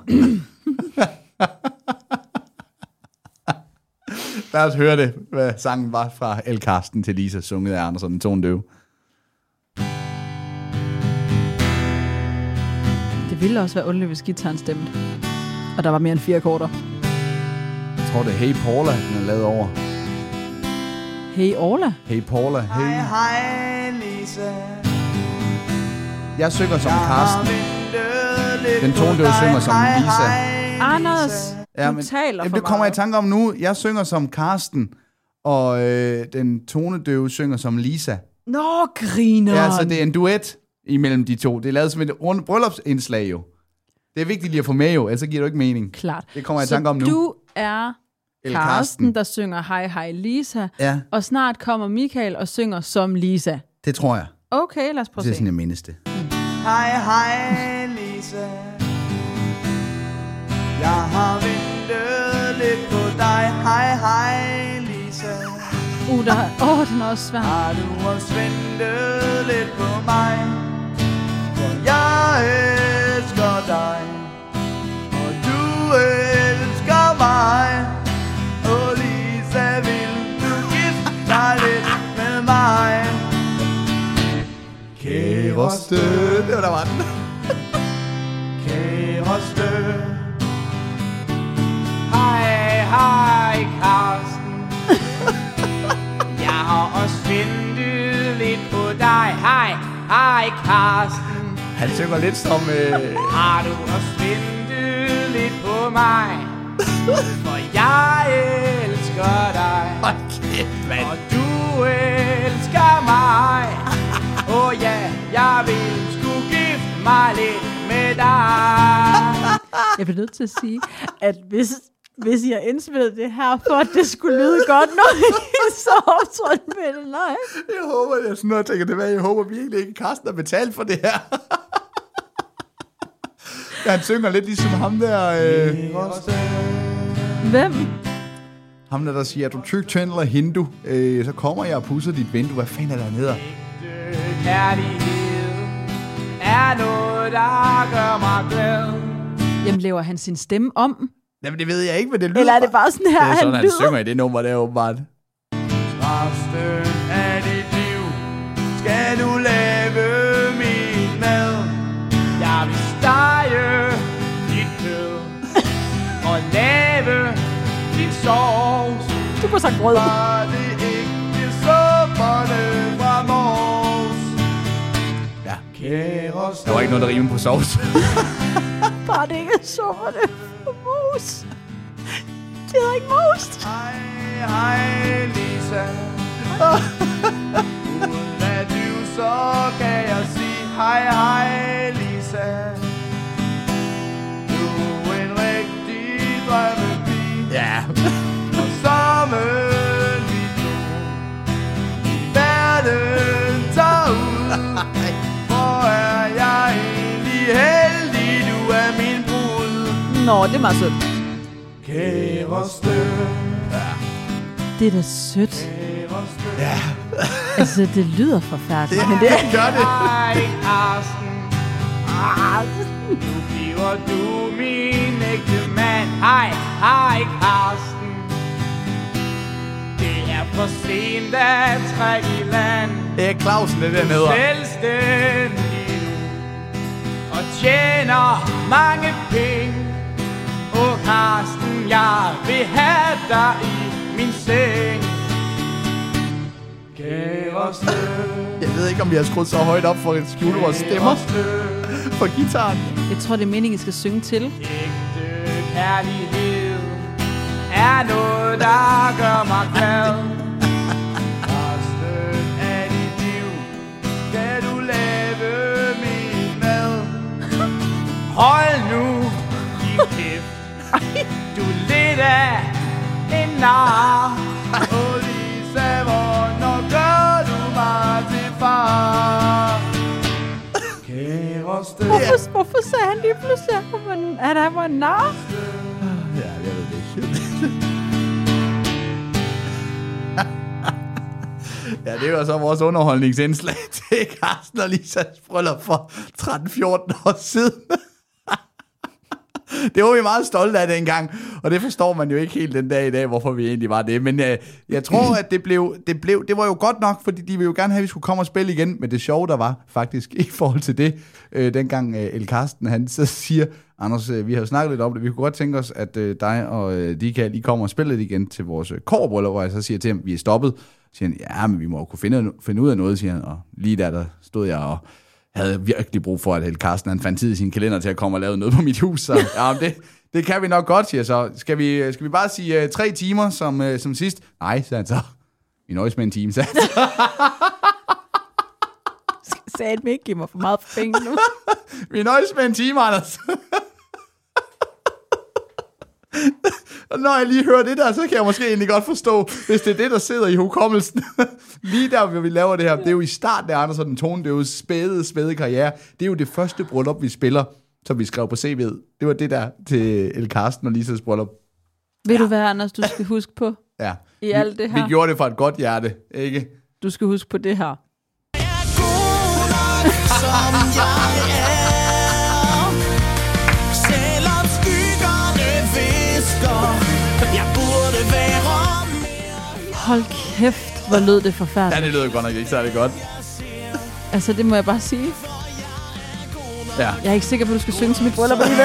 Lad os høre det, hvad sangen var fra El Carsten til Lisa, sunget af Anders og den Tonedøve. Det ville også være underligt, hvis guitaren stemte. Og der var mere end 4 akkorder. Jeg tror, det er Hey Paula, den er lavet over. Hey Orla? Hey Paula, hey. Hej Lisa. Jeg synger som Carsten. Den Tonedøve synger som Lisa. Anders, ja, du taler for det kommer jeg i tanke om nu. Jeg synger som Carsten, og den Tonedøve synger som Lisa. Nå, griner. Ja, så det er en duet imellem de to. Det er lavet som et bryllupsindslag jo. Det er vigtigt lige at få med jo, ellers giver det jo ikke mening. Klart. Det kommer jeg i tanke om nu. Du er Carsten, der synger Hej Hej Lisa, ja. Og snart kommer Michael og synger som Lisa. Det tror jeg. Okay, lad os prøve at se. Det er sådan, jeg mindes det. Hej hej Lisa. Jeg har ventet lidt på dig. Hej hej Lisa. Den er også svær. Har du også ventet lidt på mig? For jeg elsker dig, og du elsker mig. Og Lisa, vil du gifte dig lidt med mig? Kæreste. Det var der var den. Kæreste. Hej Carsten. Jeg har også ventet lidt på dig. Hej Carsten. Han synger lidt som Har du også ventet lidt på mig? For jeg elsker dig. Okay, man. Og du elsker mig. Ja, jeg vil sgu gifte mig lidt med dig. Jeg bliver nødt til at sige, at hvis I har indspillet det her, for at det skulle lyde godt, når I så optrådte med det live. Jeg håber, jeg sådan noget tænker tilbage. Jeg håber virkelig ikke, Carsten har betalt for det her. Ja, han synger lidt ligesom ham der. Hvem? Ham der siger, at du tyk, tynd eller hindu, så kommer jeg og pusser dit vindue. Hvad fanden er der hedder? Kærlighed er noget, der gør mig glad. Jamen, laver han sin stemme om? Jamen, det ved jeg ikke, men det lyder. Eller er det bare sådan her, det er sådan, han lyder? synger i det nummer der, åbenbart. Resten af dit liv skal du lave min mad. Jeg vil stege dit kød og lave dit sovs. Du får sagt brød. Var det ikke supperne fra Mors? Ja. Kæreste. Der var ikke noget, der rimer på sovs. Bare det ikke supperne fra Mors. Det hedder ikke most. Hej Lisa. hvad du så kan jeg sige hej hej Lisa. Du er en rigtig drømmepige. Ja. Og sammen vi to i verden tager ud. Hvor er jeg egentlig heldig, du er min brud. Nå, det er meget sødt. Kæreste. Det er da sødt. Ja. Altså, det lyder forfærdeligt. Men det gør det. Hej Karsten. Nu bliver du min ægte mand. Hej Karsten. Det er for sent at trække i land. Det er Clausen, det der nede. Selvstændig nu. Og tjener mange penge. Åh Karsten, jeg vil have dig i min seng. Kæreste. Jeg ved ikke, om vi har skruet så højt op for at skjule vores stemmer på gitaren. Jeg tror, det er meningen, I skal synge til. Ægte kærlighed er noget, der gør mig glad. Resten af dit liv skal du lave min mad. Hold nu din kæft. Du er lidt af en nar. Og Lisa, hvornår gør du mig til far? Kæreste. Hvorfor sagde han lige pludselig, at han var en nar? Ja, jeg ved det ikke. Ja, det var så vores underholdningsindslag til Karsten og Lisas bryllup for 13-14 år siden. Det var vi meget stolte af dengang, og det forstår man jo ikke helt den dag i dag, hvorfor vi egentlig var det. Men jeg tror, at det var jo godt nok, fordi de ville jo gerne have, at vi skulle komme og spille igen. Men det sjove, der var faktisk i forhold til det, dengang El Karsten, han så siger, Anders, vi har jo snakket lidt om det, vi kunne godt tænke os, at dig og Dika lige kommer og spiller det igen til vores kobberbryllup, hvor jeg så siger til ham, vi er stoppet. Så siger han, ja, men vi må jo kunne finde ud af noget, siger han. Og lige der stod jeg og havde virkelig brug for, at El Karsten han fandt tid i sin kalender til at komme og lave noget på mit hus. Så ja, det kan vi nok godt, siger så. Skal vi bare sige 3 timer som sidst? Nej, sagde han så. Vi nøjes med en time, sagde han så. Sagde mig ikke, giv mig for meget for penge nu. Vi nøjes med en time, Anders. Og når jeg lige hører det der, så kan jeg måske egentlig godt forstå, hvis det er det, der sidder i hukommelsen. Lige der, hvor vi laver det her, det er jo i starten af Anders og den tone, det er jo spæde karriere. Det er jo det første bryllup, vi spiller, som vi skrev på CV'et. Det var det der til El Karsten og Lisas bryllup. Ved du hvad, Anders, du skal huske på? Ja. I alt det her. Vi gjorde det for et godt hjerte, ikke? Du skal huske på det her. Som jeg er, selvom skyggerne visker, jeg burde være mere. Hold kæft, hvor lød det forfærdeligt. Ja, det lød godt nok ikke særlig godt. Altså, det må jeg bare sige. Ja. Jeg er ikke sikker på, at du skal synge til mit bryllup alligevel.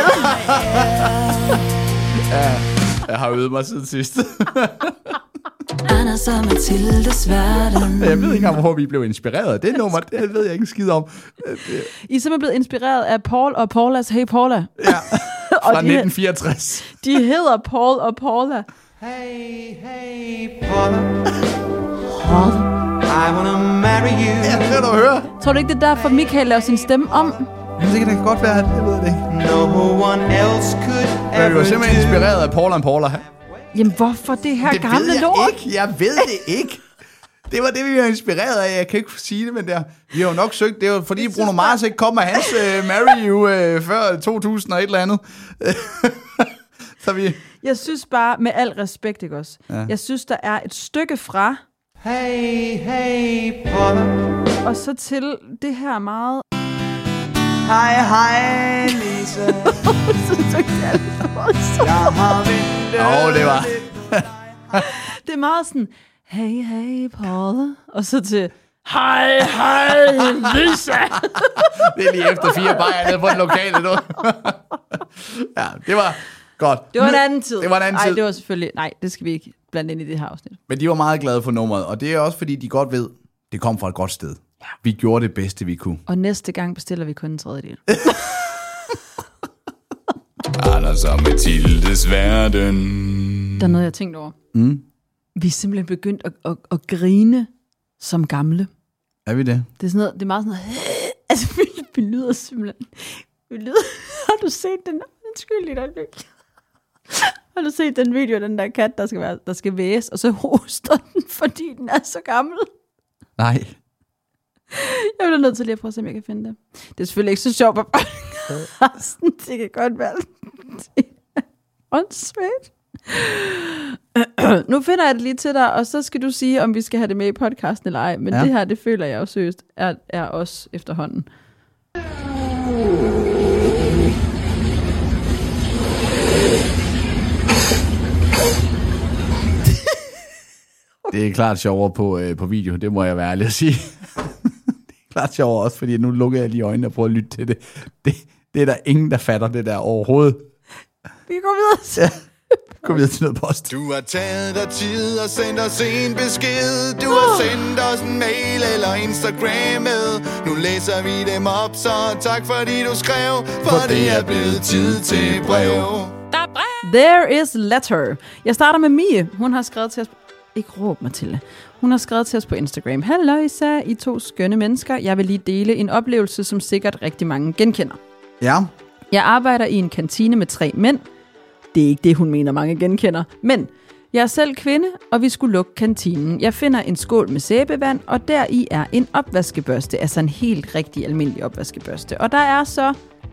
Ja, jeg har øvet mig siden sidst. Anders og Mathildes verden. Jeg ved ikke engang, hvorfor vi blev inspireret af det nummer. Det ved jeg ikke en skid om. I er simpelthen blevet inspireret af Paul og Paulas Hey Paula. Ja, fra 1964. De hedder Paul og Paula. Hey, Paula. I wanna marry you. Ja, det kan du høre. Tror du ikke, det er derfor, Michael laver sin stemme om? Det kan godt være, jeg ved det ikke. No one else could Men vi var ever simpelthen do. inspireret af Paul og Paula. Jamen, hvorfor det her Det gamle ved jeg lort? ikke. Jeg ved det ikke. Det var det, vi var inspireret af. Jeg kan ikke sige det, men vi har jo nok søgt. Det var fordi Bruno Mars ikke kom med hans Marry You før 2000 og et eller andet. Så vi... Jeg synes bare, med al respekt, ikke også? Ja. Jeg synes, der er et stykke fra... Hey, Paula. Og så til det her meget... Hej, Lisa. Jeg har ventet. Det var... Det er meget sådan... Hey, Paula. Og så til... Hej, Lisa. Det er lige efter 4 bajer nede på den lokale nu. Ja, det var godt. Det var en anden tid. Det var en anden tid. Nej, det var selvfølgelig... Nej, det skal vi ikke blande ind i det her afsnit. Men de var meget glade for nummeret, og det er også fordi, de godt ved, det kom fra et godt sted. Ja. Vi gjorde det bedste, vi kunne. Og næste gang bestiller vi kun en tredjedel. Anders og Mathildes verden. Der er noget, jeg har tænkt over. Mm. Vi er simpelthen begyndt at grine som gamle. Er vi det? Det er, sådan noget, det er meget sådan noget... Altså, vi lyder simpelthen... Har du set den? Undskyld lidt øjeblik. Har du set den video, den der kat, der skal væse, og så hoster den, fordi den er så gammel? Nej. Jeg bliver nødt til lige at prøve at se, om jeg kan finde det. Det er selvfølgelig ikke så sjovt på podcasten. Det kan godt være. Åndssvagt. Nu finder jeg det lige til dig, og så skal du sige, om vi skal have det med i podcasten eller ej. Men det her, det føler jeg jo seriøst, er også efterhånden. Det er klart sjovere på video, det må jeg være ærlig at sige. Det er klart sjovere også, fordi nu lukker jeg lige øjnene og prøver at lytte til det. Det er der ingen, der fatter det der overhovedet. Vi går videre. Ja. Gå videre til noget post. Du har taget dig tid og sendt os en besked. Du har sendt os en mail eller Instagram med. Nu læser vi dem op, så tak fordi du skrev. For det er blevet tid til brev. Der er brev! There is letter. Jeg starter med Mie. Hun har skrevet til os... Ikke råb, Mathilde. Hun har skrevet til os på Instagram. Halløjsa, I 2 skønne mennesker. Jeg vil lige dele en oplevelse, som sikkert rigtig mange genkender. Ja. Jeg arbejder i en kantine med 3 mænd. Det er ikke det, hun mener, mange genkender. Men jeg er selv kvinde, og vi skulle lukke kantinen. Jeg finder en skål med sæbevand, og deri er en opvaskebørste. Altså en helt rigtig almindelig opvaskebørste. Og der er så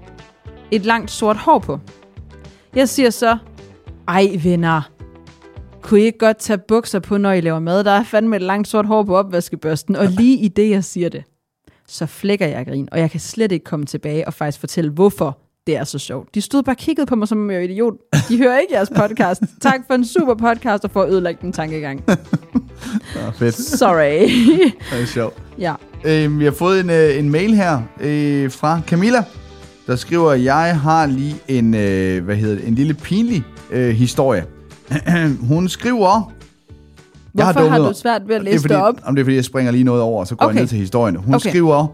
et langt sort hår på. Jeg siger så, ej venner, kunne I ikke godt tage bukser på, når I laver mad? Der er fandme et langt sort hår på opvaskebørsten. Og lige i det, jeg siger det, så flækker jeg grin. Og jeg kan slet ikke komme tilbage og faktisk fortælle, hvorfor det er så sjovt. De stod bare og kiggede på mig som en idiot. De hører ikke jeres podcast. Tak for en super podcast, og for at ødelægge den tankegang. Ja, fedt. Sorry. Det er sjovt. Ja. Vi har fået en mail her fra Camilla, der skriver, jeg har lige en lille pinlig historie. Hun skriver... Hvorfor har du svært ved at læse det op? Det er fordi, jeg springer lige noget over, og så går jeg ned til historien. Hun skriver...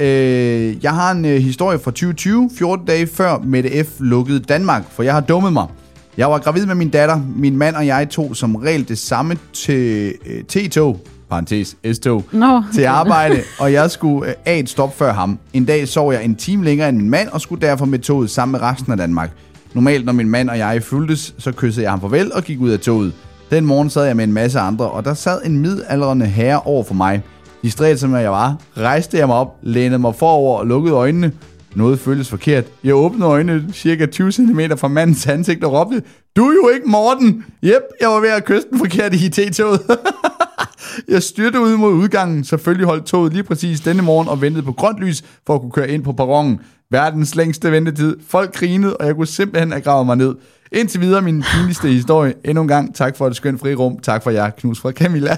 jeg har en historie fra 2020, 14 dage før Mette F. lukkede Danmark, for jeg har dummet mig. Jeg var gravid med min datter. Min mand og jeg tog som regel det samme til T-tog, parentes S-tog, til arbejde, og jeg skulle af et stop før ham. En dag sov jeg en time længere end min mand, og skulle derfor med toget sammen med resten af Danmark. Normalt, når min mand og jeg fulgtes, så kyssede jeg ham farvel og gik ud af toget. Den morgen sad jeg med en masse andre, og der sad en midaldrende herre over for mig. Distræt som jeg var, rejste jeg mig op, lænede mig forover og lukkede øjnene. Noget føltes forkert. Jeg åbnede øjnene cirka 20 cm fra mandens ansigt og råbte, du er jo ikke Morten! Jep, jeg var ved at kysse den forkerte i T-toget. Jeg styrte ud mod udgangen. Selvfølgelig holdt toget lige præcis denne morgen og ventede på grønt lys for at kunne køre ind på perronen. Verdens længste ventetid. Folk grinede, og jeg kunne simpelthen have gravet mig ned. Indtil videre min pinligste historie. Endnu en gang tak for et skønt frirum. Tak for jer. Knus fra Camilla.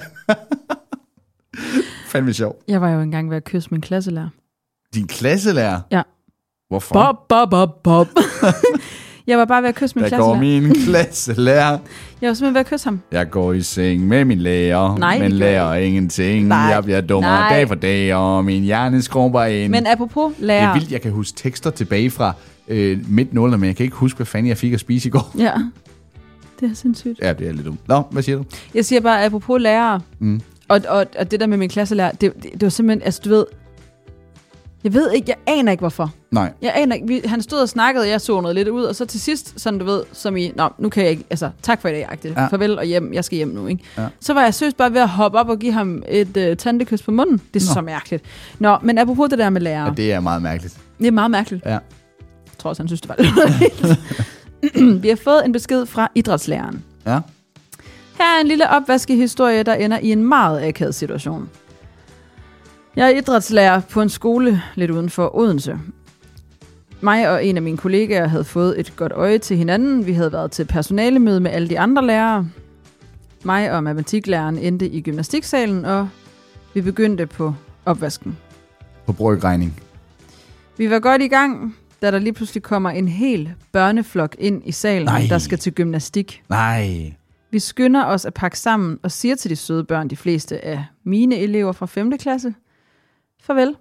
Fandme sjov. Jeg var jo engang ved at kysse min klasselærer. Din klasselærer? Ja. Hvorfor? Bob. Jeg var bare ved at kysse min klasselærer. Der går min klasselærer. Jeg var simpelthen ved at kysse ham. Jeg går i seng med min lærer, men lærer ingenting. Nej. Jeg bliver dummere dag for dag, og min hjerne skrumper ind. Men apropos lærer... Det er vildt, jeg kan huske tekster tilbage fra midt-nullerne, men jeg kan ikke huske, hvad fanden jeg fik at spise i går. Ja, det er sindssygt. Ja, det er lidt dumt. Nå, hvad siger du? Jeg siger bare, apropos lærere, og det der med min klasselærer, det var simpelthen, altså du ved... Jeg aner ikke hvorfor. Nej. Jeg aner ikke. Han stod og snakkede, og jeg så noget lidt ud, og så til sidst, sådan du ved, som i, nu kan jeg ikke, altså tak for i dag, ja. Farvel og hjem, jeg skal hjem nu, ikke? Ja. Så var jeg seriøst bare ved at hoppe op og give ham et tandekys på munden. Det er så mærkeligt. Nå, men apropos det der med lærere. Ja, det er meget mærkeligt. Det er meget mærkeligt. Ja. Jeg tror også, han synes, det var lidt. Vi har fået en besked fra idrætslæreren. Ja. Her er en lille opvaskehistorie, der ender i en meget akavet situation. Jeg er idrætslærer på en skole lidt uden for Odense. Mig og en af mine kollegaer havde fået et godt øje til hinanden. Vi havde været til personalemøde med alle de andre lærere. Mig og matematiklæreren endte i gymnastiksalen, og vi begyndte på opvasken. På brøkregning. Vi var godt i gang, da der lige pludselig kommer en hel børneflok ind i salen, der skal til gymnastik. Nej. Vi skynder os at pakke sammen og siger til de søde børn, de fleste af mine elever fra 5. klasse, farvel.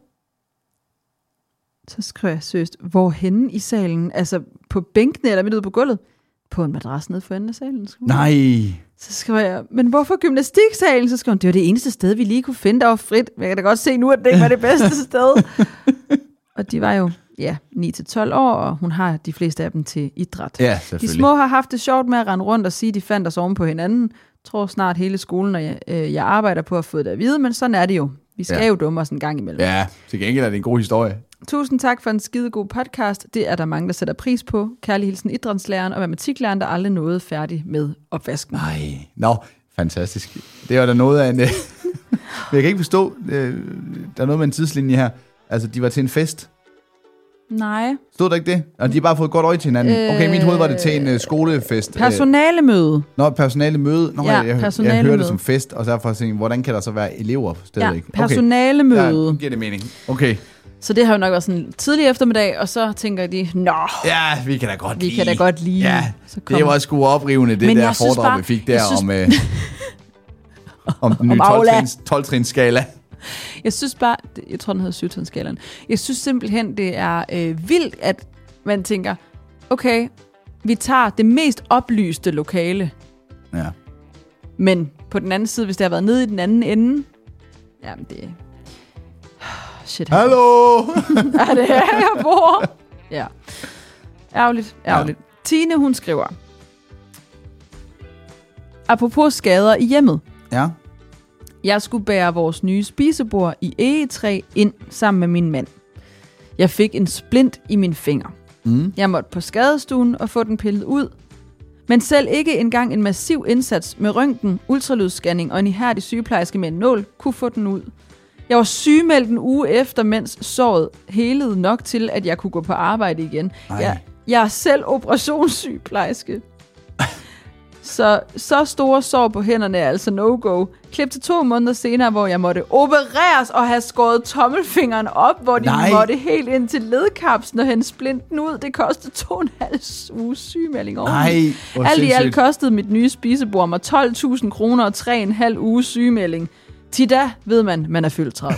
Så skriver jeg seriøst, hvorhenne i salen? Altså på bænkene eller midt ude på gulvet? På en madras nede for enden af salen. Nej. Så skriver jeg, men hvorfor gymnastiksalen? Så skriver hun, det var det eneste sted, vi lige kunne finde, der var frit. Men jeg kan da godt se nu, at det ikke var det bedste sted. Og de var jo 9-12 år, og hun har de fleste af dem til idræt. Ja, selvfølgelig. De små har haft det sjovt med at rende rundt og sige, at de fandt os oven på hinanden. Jeg tror snart hele skolen, og jeg arbejder på at få det at vide, men sådan er det jo. Vi skal jo dumme os en gang imellem. Ja, til gengæld er det en god historie. Tusind tak for en skidegod podcast. Det er der mange, der sætter pris på. Kærlig hilsen idrætslæreren og matematiklæreren, der aldrig nåede færdig med opvasken. Nej, fantastisk. Det var da noget af en... Men jeg kan ikke forstå, der er noget med en tidslinje her. Altså, de var til en fest. Nej. Stod der ikke det? Og de har bare fået godt øje til hinanden. Okay, i mit hoved var det til en skolefest. Personalemøde. Personalemøde. Jeg personalemøde. hørte det som fest, og derfor tænkte jeg, hvordan kan der så være elever stadigvæk? Ja, personalemøde. Okay. Ja, giver det mening. Okay. Så det har jo nok været sådan en tidlig eftermiddag, og så tænker de, ja, vi kan da godt lide. Ja, det var sgu oprivende, det der foredrag, vi fik der om den nye 12-trins skala. Jeg synes bare, jeg tror, den hedder 7-trins-skalaen. Jeg synes simpelthen, det er vildt, at man tænker, okay, vi tager det mest oplyste lokale. Ja. Men på den anden side, hvis det har været nede i den anden ende, jamen det... Shit. Hallo! Er det her, jeg bor? Ja. Ærgerligt. Ja. Tine, hun skriver, apropos skader i hjemmet. Ja. Jeg skulle bære vores nye spisebord i egetræ ind sammen med min mand. Jeg fik en splint i min finger. Jeg måtte på skadestuen og få den pillet ud. Men selv ikke engang en massiv indsats med røntgen, ultralydsscanning og en ihærdig sygeplejerske med en nål kunne få den ud. Jeg var sygemeldt en uge efter, mens såret helede nok til, at jeg kunne gå på arbejde igen. Jeg er selv operationssygeplejerske. Så store sår på hænderne er altså no-go. Klip til 2 måneder senere, hvor jeg måtte opereres og have skåret tommelfingeren op, hvor de måtte helt ind til ledkapsen og hente splinten ud. Det kostede 2,5 uges sygemelding over. Alt i alt kostede mit nye spisebord mig 12.000 kroner og 3,5 uges sygemelding. Til da ved man er fyldt 30.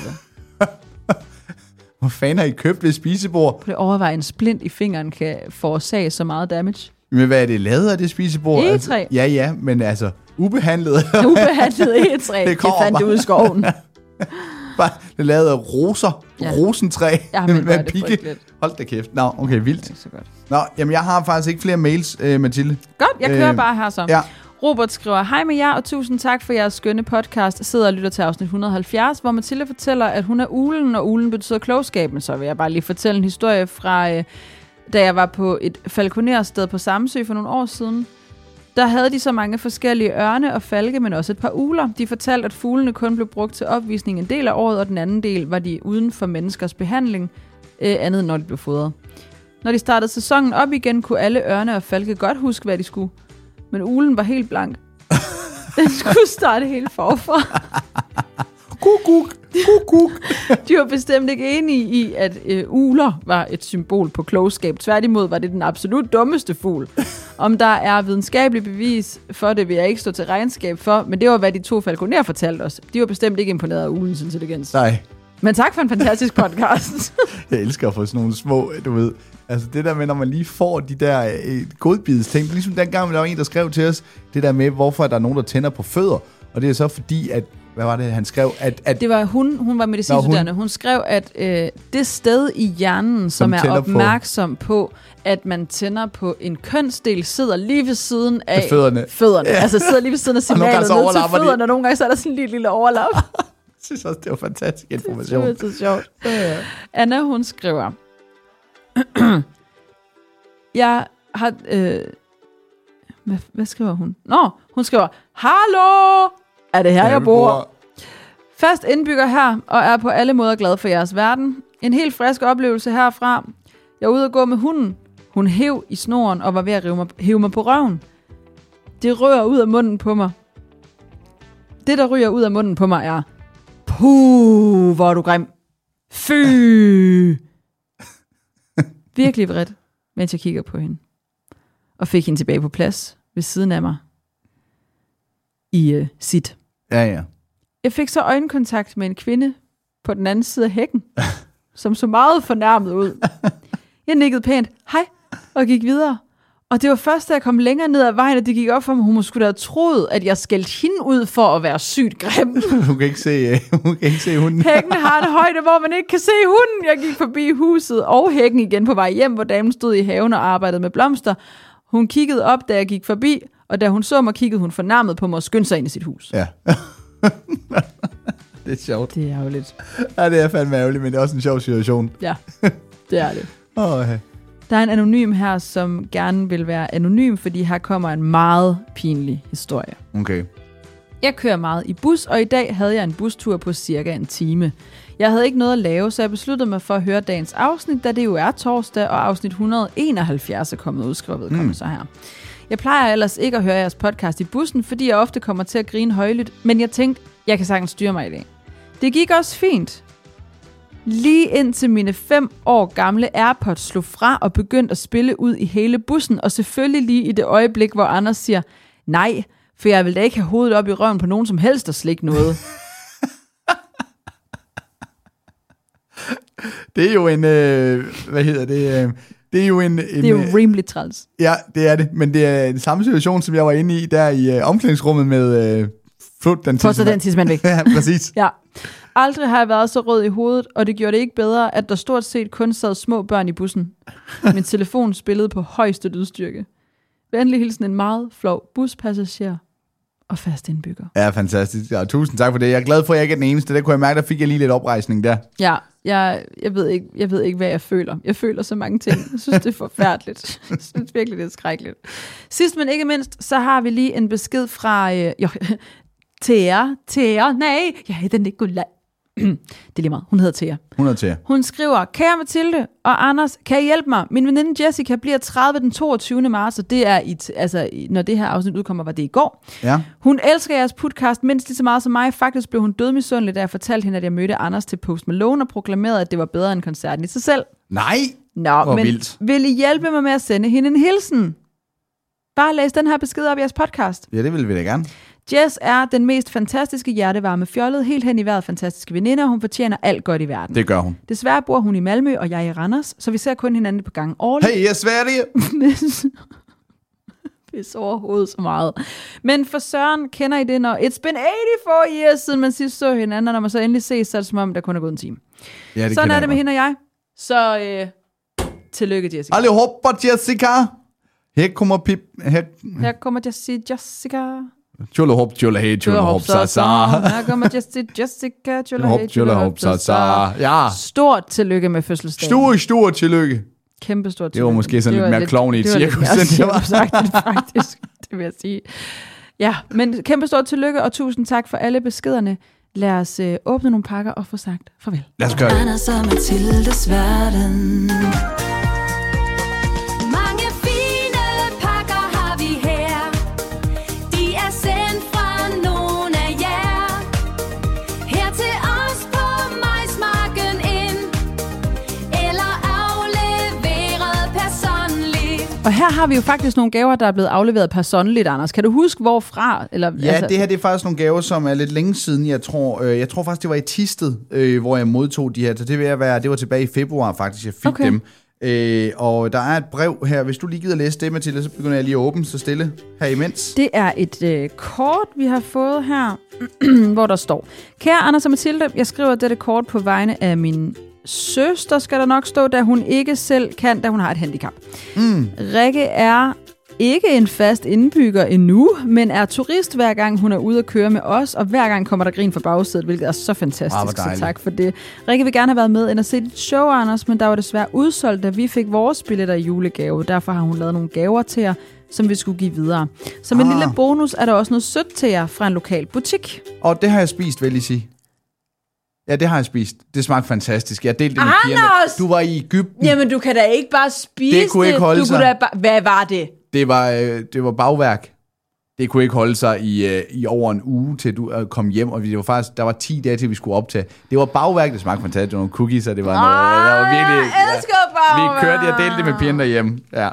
Hvor fanden har I købt ved spisebord? Det overvejer en splint i fingeren kan forårsage så meget damage. Men hvad er det lavet af det spisebord? Egetræ. Altså, ja, men altså ubehandlet. Ubehandlet egetræ. Det fandt det ud i skoven. Bare det er lavet af roser. Ja. Rosentræ. Ja, men med pigge. Hold da kæft. Nå, okay, vildt. Det er så godt. Nå, jamen jeg har faktisk ikke flere mails, Mathilde. Godt, jeg kører bare her så. Ja. Robert skriver, hej med jer, og tusind tak for jeres skønne podcast. Jeg sidder og lytter til afsnit 170, hvor Mathilde fortæller, at hun er ulen, og ulen betyder klogskaben. Så vil jeg bare lige fortælle en historie fra, da jeg var på et falconersted på Samsø for nogle år siden. Der havde de så mange forskellige ørne og falke, men også et par ugler. De fortalte, at fuglene kun blev brugt til opvisning en del af året, og den anden del var de uden for menneskers behandling, andet end når de blev fodret. Når de startede sæsonen op igen, kunne alle ørne og falke godt huske, hvad de skulle. Men ulen var helt blank. Den skulle starte helt forfra. Kuk. De var bestemt ikke enige i, at ugler var et symbol på klogskab. Tværtimod var det den absolut dummeste fugl. Om der er videnskabelig bevis for det, vil jeg ikke stå til regnskab for, men det var, hvad de 2 falconerer fortalte os. De var bestemt ikke imponeret af uglens intelligens. Nej. Men tak for en fantastisk podcast. Jeg elsker at få sådan nogle små, du ved. Altså det der med, når man lige får de der godbidsting. Ligesom dengang, der var en, der skrev til os, det der med, hvorfor er der nogen, der tænder på fødder. Og det er så fordi, at, hvad var det, han skrev? At det var hun var medicinstuderende. Hun skrev, at det sted i hjernen, som er opmærksom på, at man tænder på en kønsdel, sidder lige ved siden af fødderne. Ja. Altså sidder lige ved siden af signalet ned til fødderne, og nogle gange så er der sådan en lille overlap. Jeg synes også, det var fantastisk information. Det er så sjovt. Ja. Anna, hun skriver, jeg har... Hvad skriver hun? Hun skriver, hallo! Er det her, jeg bor? Fast indbygger her, og er på alle måder glad for jeres verden. En helt frisk oplevelse herfra. Jeg er ude at gå med hunden. Hun hev i snoren og var ved at hive mig på røven. Det rører ud af munden på mig. Det, der ryger ud af munden på mig, er... Puh, hvor er du grim. Fy! Virkelig vredt, mens jeg kigger på hende. Og fik hende tilbage på plads ved siden af mig. I sit. Ja. Jeg fik så øjenkontakt med en kvinde på den anden side af hækken, som så meget fornærmet ud. Jeg nikkede pænt, hej, og gik videre. Og det var først, da jeg kom længere ned ad vejen, at det gik op for mig, hun måske skulle have troet, at jeg skældte hende ud for at være sygt grim. Hun kan ikke se hunden. Hækken har en højde, hvor man ikke kan se hunden. Jeg gik forbi huset og hækken igen på vej hjem, hvor damen stod i haven og arbejdede med blomster. Hun kiggede op, da jeg gik forbi, og da hun så mig, kiggede hun fornærmet på mig og skyndte sig ind i sit hus. Ja. Det er sjovt. Det er ærgerligt. Ja, det er fandme ærgerligt, men det er også en sjov situation. Ja, det er det. Okay. Der er en anonym her, som gerne vil være anonym, fordi her kommer en meget pinlig historie. Okay. Jeg kører meget i bus, og i dag havde jeg en bustur på cirka en time. Jeg havde ikke noget at lave, så jeg besluttede mig for at høre dagens afsnit, da det jo er torsdag, og afsnit 171 er kommet udskrevet, kommer så her. Jeg plejer ellers ikke at høre jeres podcast i bussen, fordi jeg ofte kommer til at grine højlydt, men jeg tænkte, jeg kan sagtens styre mig i dag. Det gik også fint. Lige indtil mine 5 år gamle AirPods slog fra og begyndte at spille ud i hele bussen, og selvfølgelig lige i det øjeblik, hvor Anders siger, nej, for jeg vil da ikke have hovedet op i røven på nogen som helst og slikke noget. Det er jo en, hvad hedder det? Det er jo det er jo rimelig træls. Ja, det er det, men det er den samme situation, som jeg var inde i der i omklædningsrummet med Flut, den tidsmand væk. Ja, præcis. Ja. Aldrig har jeg været så rød i hovedet, og det gjorde det ikke bedre, at der stort set kun sad små børn i bussen. Min telefon spillede på højeste lydstyrke. Venlig hilsen en meget flov buspassager og fast indbygger. Ja, fantastisk. Ja, tusind tak for det. Jeg er glad for, at jeg ikke er den eneste. Der kunne jeg mærke, der fik jeg lige lidt oprejsning der. Ja, jeg ved ikke, hvad jeg føler. Jeg føler så mange ting. Jeg synes, det er forfærdeligt. Jeg synes virkelig, det er skrækkeligt. Sidst, men ikke mindst, så har vi lige en besked fra Thea. Nej, jeg hedder Nicolaj. Det er lige meget. Hun hedder Thea. Hun skriver, kære Mathilde og Anders, kan I hjælpe mig? Min veninde Jessica bliver 30 den 22. marts, og det er når det her afsnit udkommer, var det i går. Ja. Hun elsker jeres podcast mindst lige så meget som mig. Faktisk blev hun dødmisundelig, da jeg fortalte hende, at jeg mødte Anders til Post Malone og proklamerede, at det var bedre end koncerten i sig selv. Nej! Nå, men vildt. Vil I hjælpe mig med at sende hende en hilsen? Bare læs den her besked op i jeres podcast. Ja, det vil vi da gerne. Jess er den mest fantastiske hjertevarme fjollet, helt hen i vejret fantastiske veninde, og hun fortjener alt godt i verden. Det gør hun. Desværre bor hun i Malmø, og jeg i Randers, så vi ser kun hinanden på gang årligt. Hey, jeg Sverige! Pis overhovedet så meget. Men for Søren kender I det, når it's been 84 years siden man sidst så hinanden, og når man så endelig ses, så er det som om, der kun er gået en time. Ja, sådan er det med hende og jeg. Så tillykke, Jessica. Alle hopper, Jessica! Her kommer Jessica. Tjulle hop, tjulle hey, tjulle hop, sa sa. Her kommer Jessica, tjulle hey, tjulle hop, sa sa. Ja. Stort tillykke med fødselsdagen. Stort tillykke. Kæmpe stort tillykke. Det var måske sådan lidt mere klovn i et cirkus. Det var sagt faktisk, det vil jeg sige. Ja, men kæmpe stort tillykke, og tusind tak for alle beskederne. Lad os åbne nogle pakker og få sagt farvel. Lad os gøre det. Anders og Mathildes verden. Og her har vi jo faktisk nogle gaver, der er blevet afleveret personligt, Anders. Kan du huske, hvorfra? Eller, ja, det her det er faktisk nogle gaver, som er lidt længe siden. Jeg tror faktisk, det var i Thisted, hvor jeg modtog de her. Så det var tilbage i februar faktisk, jeg fik dem. Og der er et brev her. Hvis du lige gider læse det, Mathilde, så begynder jeg lige at åbne så stille her imens. Det er et kort, vi har fået her, hvor der står: Kære Anders og Mathilde, jeg skriver dette kort på vegne af min søster, skal der nok stå, da hun ikke selv kan, da hun har et handicap. Rikke er ikke en fast indbygger endnu, men er turist hver gang hun er ude at køre med os, og hver gang kommer der grin fra bagsædet, hvilket er så fantastisk, så tak for det. Rikke vil gerne have været med ind og se dit show, Anders, men der var desværre udsolgt, da vi fik vores billetter i julegave. Derfor har hun lavet nogle gaver til jer, som vi skulle give videre. Som en lille bonus er der også noget sødt til jer fra en lokal butik. Og det har jeg spist, vil jeg sige. Ja, det har jeg spist. Det smagte fantastisk. Jeg delte det med pigerne. Du var i Egypten. Jamen, du kan da ikke bare spise det. Det kunne ikke holde sig. Hvad var det? Det var bagværk. Det kunne ikke holde sig i over en uge, til du kom hjem. Og det var faktisk, der var 10 dage, til vi skulle optage. Det var bagværk, det smagte fantastisk. Det var nogle cookies, og det var noget. Det var virkelig, jeg elsker bagværk. Vi kørte, jeg delte det med pigerne derhjemme. Ja.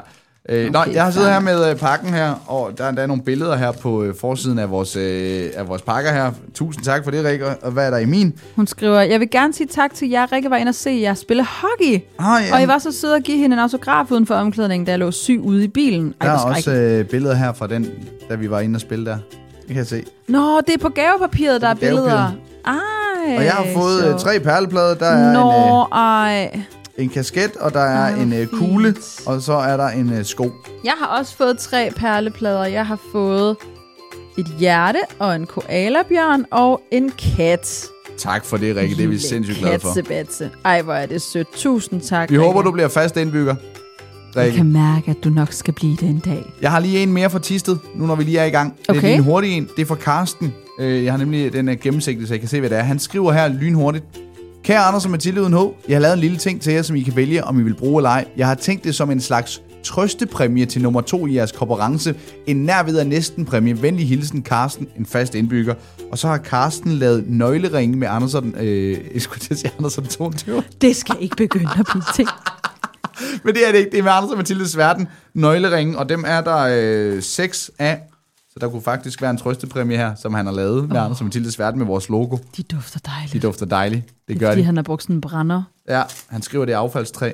Jeg har siddet her med pakken her, og der er nogle billeder her på forsiden af vores pakker her. Tusind tak for det, Rikke. Og hvad er der i min? Hun skriver, jeg vil gerne sige tak til jer. Rikke var inde og se jer spille hockey. Og I var så søde at give hende en autograf uden for omklædningen, da jeg lå syg ude i bilen. Der er også billeder her fra den, da vi var inde og spille der. Det kan jeg se. Nå, det er på gavepapiret, der er billeder. Ej, og jeg har fået 3 perleplader. Der er en kasket, og der er en kugle, og så er der en sko. Jeg har også fået 3 perleplader. Jeg har fået et hjerte og en koalabjørn og en kat. Tak for det, Rikke. Det er vi sindssygt glade for. Katsebatse. Ej, hvor er det sødt. Tusind tak, Vi Rikke. håber, du bliver fast indbygger, Rikke. Jeg kan mærke, at du nok skal blive det en dag. Jeg har lige en mere fra Thisted, nu når vi lige er i gang. Det er lige en hurtig en. Det er fra Karsten. Jeg har nemlig den gennemsigtet, så jeg kan se, hvad det er. Han skriver her lynhurtigt. Kære Anders og Mathilde uden H, jeg har lavet en lille ting til jer, som I kan vælge, om I vil bruge eller ej. Jeg har tænkt det som en slags trøstepræmie til nummer 2 i jeres konkurrence. En nærved af næsten præmie. Venlig hilsen, Karsten, en fast indbygger. Og så har Karsten lavet nøgleringe med Andersen. Jeg skulle til at sige Andersen 22. Det skal ikke begynde at blive ting. Men det er det ikke. Det er med Anders og Mathildes verden. Nøgleringe, og dem er der 6 af. Så der kunne faktisk være en trøstepræmie her, som han har lavet med Anders og Mathildes verden med vores logo. De dufter dejligt. De dufter dejligt. Det gør fordi de. Han har brugt sådan en brænder. Ja, han skriver det affaldstræ.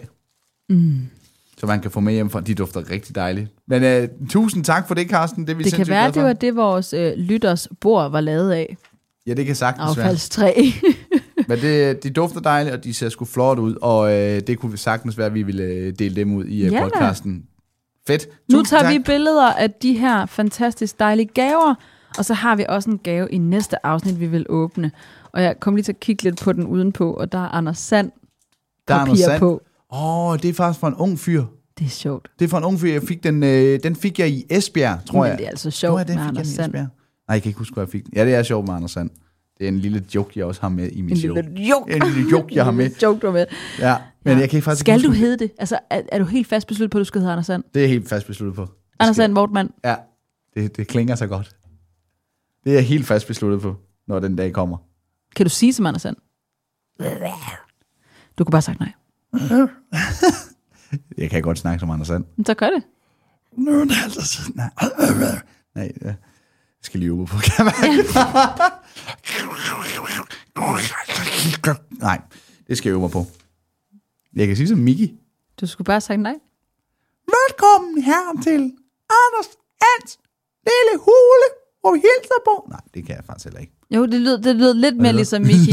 Så man kan få med hjem fra. De dufter rigtig dejligt. Men tusind tak for det, Karsten. Det, det kan være, det var det, vores lytters bord var lavet af. Ja, det kan sagtens være. Affaldstræ. Men de dufter dejligt, og de ser sgu flot ud. Og det kunne sagtens være, at vi ville dele dem ud i podcasten. Fedt. Nu tager vi billeder af de her fantastisk dejlige gaver, og så har vi også en gave i næste afsnit, vi vil åbne. Og jeg kom lige til at kigge lidt på den udenpå, og der er Anders Sand papir på. Det er faktisk fra en ung fyr. Det er sjovt. Det er fra en ung fyr. Jeg fik den fik jeg i Esbjerg, tror jeg. Men det er altså sjovt med Anders Sand. Nej, jeg kan ikke huske, hvor jeg fik den. Ja, det er sjovt med Anders Sand. Det er en lille joke, jeg også har med i min show. En lille joke, jeg har med. Joke, du har med. Ja, men jeg kan ikke faktisk skal du hedde det? Altså, er du helt fast besluttet på, at du skal hedde Anders Sand? Det er helt fast besluttet på. Anders Sand Vortmann? Ja, det klinger så godt. Det er jeg helt fast besluttet på, når den dag kommer. Kan du sige som Anders Sand? Du kunne bare sagt nej. Jeg kan godt snakke som Anders Sand. Så gør det. Nej, jeg skal lige øve på, kan man? Nej, det skal jeg øve mig på. Jeg kan sige som Miki. Du skulle bare sagt nej. Velkommen her til Anders Ans lille hule, hvor vi hilser på. Nej, det kan jeg faktisk heller ikke. Jo, det lød lidt mere ligesom Miki.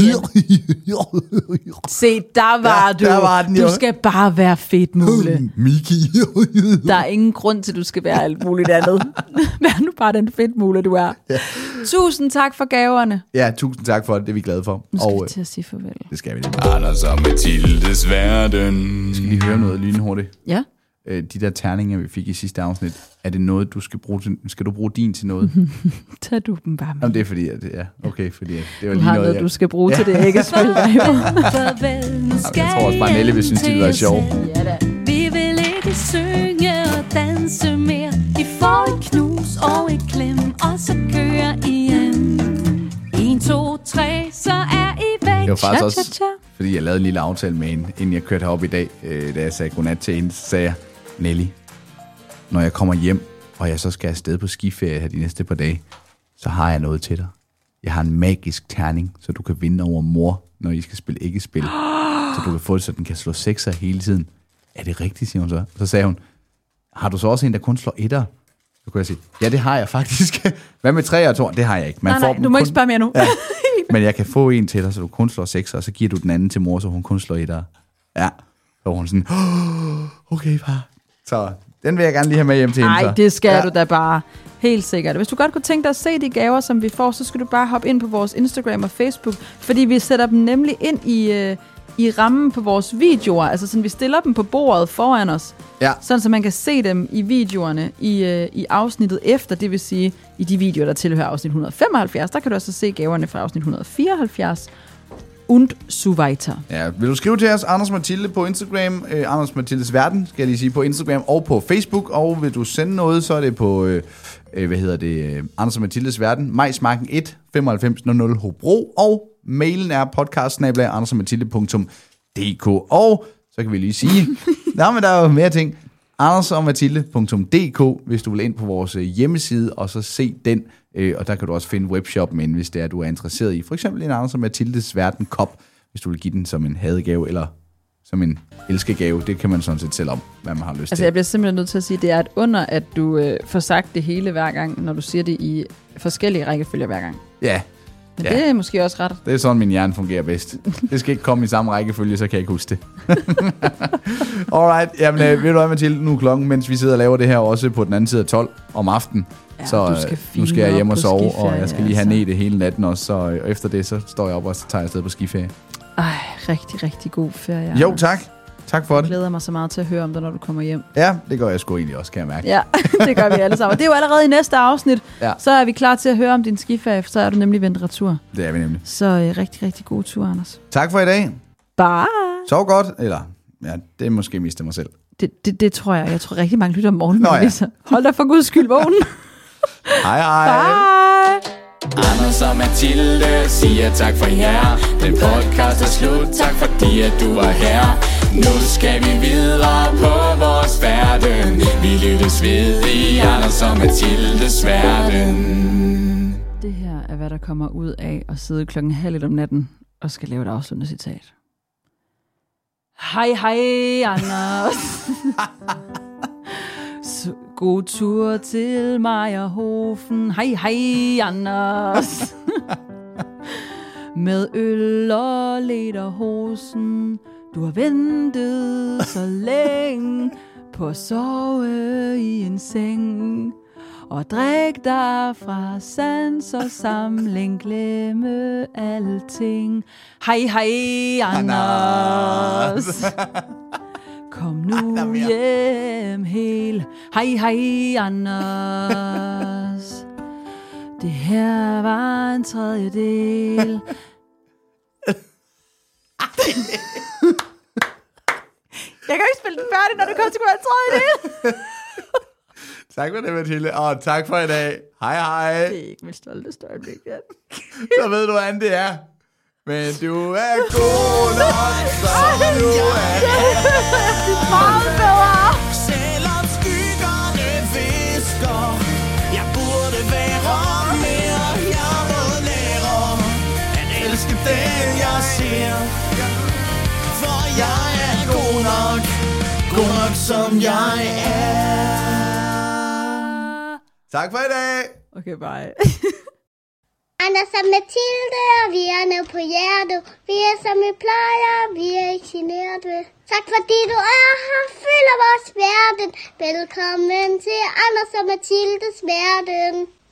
Se, der var du. Der var den, du skal bare være fedt, Mule. Miki. Der er ingen grund til, at du skal være alt muligt andet. Vær nu bare den fedt, Mule, du er. Ja. Tusind tak for gaverne. Ja, tusind tak for det. Det er vi glade for. Nu skal vi til at sige farvel. Det skal vi lige. Anders og Mathildes verden. Vi skal lige høre noget lynhurtigt. Ja. De der terninger, vi fik i sidste afsnit, er det noget, du skal bruge til? Skal du bruge din til noget? Tag du dem bare med. Jamen, det er fordi, at fordi det var du lige har noget, du skal bruge til det æggespil, der jo. Jeg tror også bare, Nelly vil synes, det var sjovt. Ja da. Vi vil ikke synge og danse mere. I får et knus og et klem, og så kører I hjem. 1, 2, 3, så er I væk. Det var faktisk også, fordi jeg lavede en lille aftale med hende, inden jeg kørte herop i dag, da jeg sagde godnat til hende, så sagde jeg, Nelly, når jeg kommer hjem, og jeg så skal afsted på skiferie her de næste par dage, så har jeg noget til dig. Jeg har en magisk terning, så du kan vinde over mor, når I skal spille ikke-spil. Så du kan få det, så den kan slå 6'er hele tiden. Er det rigtigt, siger hun så? Så sagde hun, har du så også en, der kun slår 1'er? Så kunne jeg sige, ja, det har jeg faktisk. Hvad med 3'er og 2'er? Det har jeg ikke. Nej, du må ikke spørge mere nu. Ja. Men jeg kan få en til dig, så du kun slår 6'er, og så giver du den anden til mor, så hun kun slår 1'er. Ja. Så hun sådan, okay, far. Så den vil jeg gerne lige have med hjem til hende. Nej, det skal du da bare. Helt sikkert. Hvis du godt kunne tænke dig at se de gaver, som vi får, så skal du bare hoppe ind på vores Instagram og Facebook, fordi vi sætter dem nemlig ind i rammen på vores videoer. Altså sådan, vi stiller dem på bordet foran os. Ja. Sådan, så man kan se dem i videoerne i afsnittet efter. Det vil sige, i de videoer, der tilhører afsnit 175, der kan du også se gaverne fra afsnit 174. Und so weiter. Ja, vil du skrive til os, Anders Mathilde på Instagram, Anders Mathildes Verden, skal jeg lige sige, på Instagram og på Facebook, og vil du sende noget, så er det på, Anders Mathildes Verden, Majsmarken 1, 9500 Hobro, og mailen er podcast@andersmathilde.dk, og så kan vi lige sige, men der er jo mere ting, andersogmathilde.dk, hvis du vil ind på vores hjemmeside, og så se den. Og der kan du også finde webshoppen ind, hvis det er, du er interesseret i. For eksempel en Anders og Mathildes Verden kop, hvis du vil give den som en hadegave, eller som en elskegave. Det kan man sådan set selv om, hvad man har lyst til. Altså, jeg bliver simpelthen nødt til at sige, at det er et under, at du får sagt det hele hver gang, når du siger det i forskellige rækkefølger hver gang. Ja. Men det er måske også ret. Det er sådan, min hjerne fungerer bedst. Det skal ikke komme i samme rækkefølge, så kan jeg ikke huske det. Alright, jamen ved du hvad, Mathilde, nu er klokken, mens vi sidder og laver det her også på den anden side af 12 om aftenen. Ja, så nu skal jeg hjem og sove, og jeg skal lige have ned det hele natten også. Så efter det, så står jeg op og tager afsted på skiferie. Rigtig, rigtig god ferie. Jo, tak. Tak for det. Jeg glæder mig så meget til at høre om det, når du kommer hjem. Ja, det gør jeg sgu egentlig også, kan jeg mærke. Ja, det gør vi alle sammen. Det er jo allerede i næste afsnit. Ja. Så er vi klar til at høre om din skiferie, så er du nemlig vendt retur. Det er vi nemlig. Så rigtig, rigtig god tur, Anders. Tak for i dag. Bye. Sov godt, eller ja, det er måske mest af mig selv. Det tror jeg. Jeg tror rigtig mange lytter om morgenen. Nå, ja. Hold da for guds skyld vågen. Hej hej. Bye. Anders og Mathilde siger tak for jer. Den podcast er slut, tak fordi at du var her. Nu skal vi videre på vores verden. Vi lyttes ved i Anders og Mathildes Verden. Det her er, hvad der kommer ud af at sidde 1:30 om natten og skal lave et afsluttende citat. Hej, hej, Anders. God tur til Meyerhofen. Hej, hej, Anders. Med øl og lederhosen. Du har ventet så længe på at sove i en seng. Og drik dig fra sans og samling. Glemme alting. Hej, hej, Anders. Kom nu hjem helt. Hej, hej, Anders. Det her var en tredjedel. Jeg kan ikke spille den færdig, når det kommer til en tredjedel. Tak for det, Mathilde. Og tak for i dag. Hej, hej. Det er ikke mit stolteste øjeblik, ja. Så ved du, hvordan det er. Men du er god nok, som du er. Det er meget bedre. Selvom skyggerne visker, jeg burde være mere. Jeg må lære at elske den, jeg ser. For jeg er god nok som jeg er. Tak for i dag. Okay, bye. Anders og Mathilde, og vi er nede på hjertet. Vi er som vi plejer, vi er ikke generet ved. Tak fordi du er her, fylder vores verden. Velkommen til Anders og Mathildes Verden.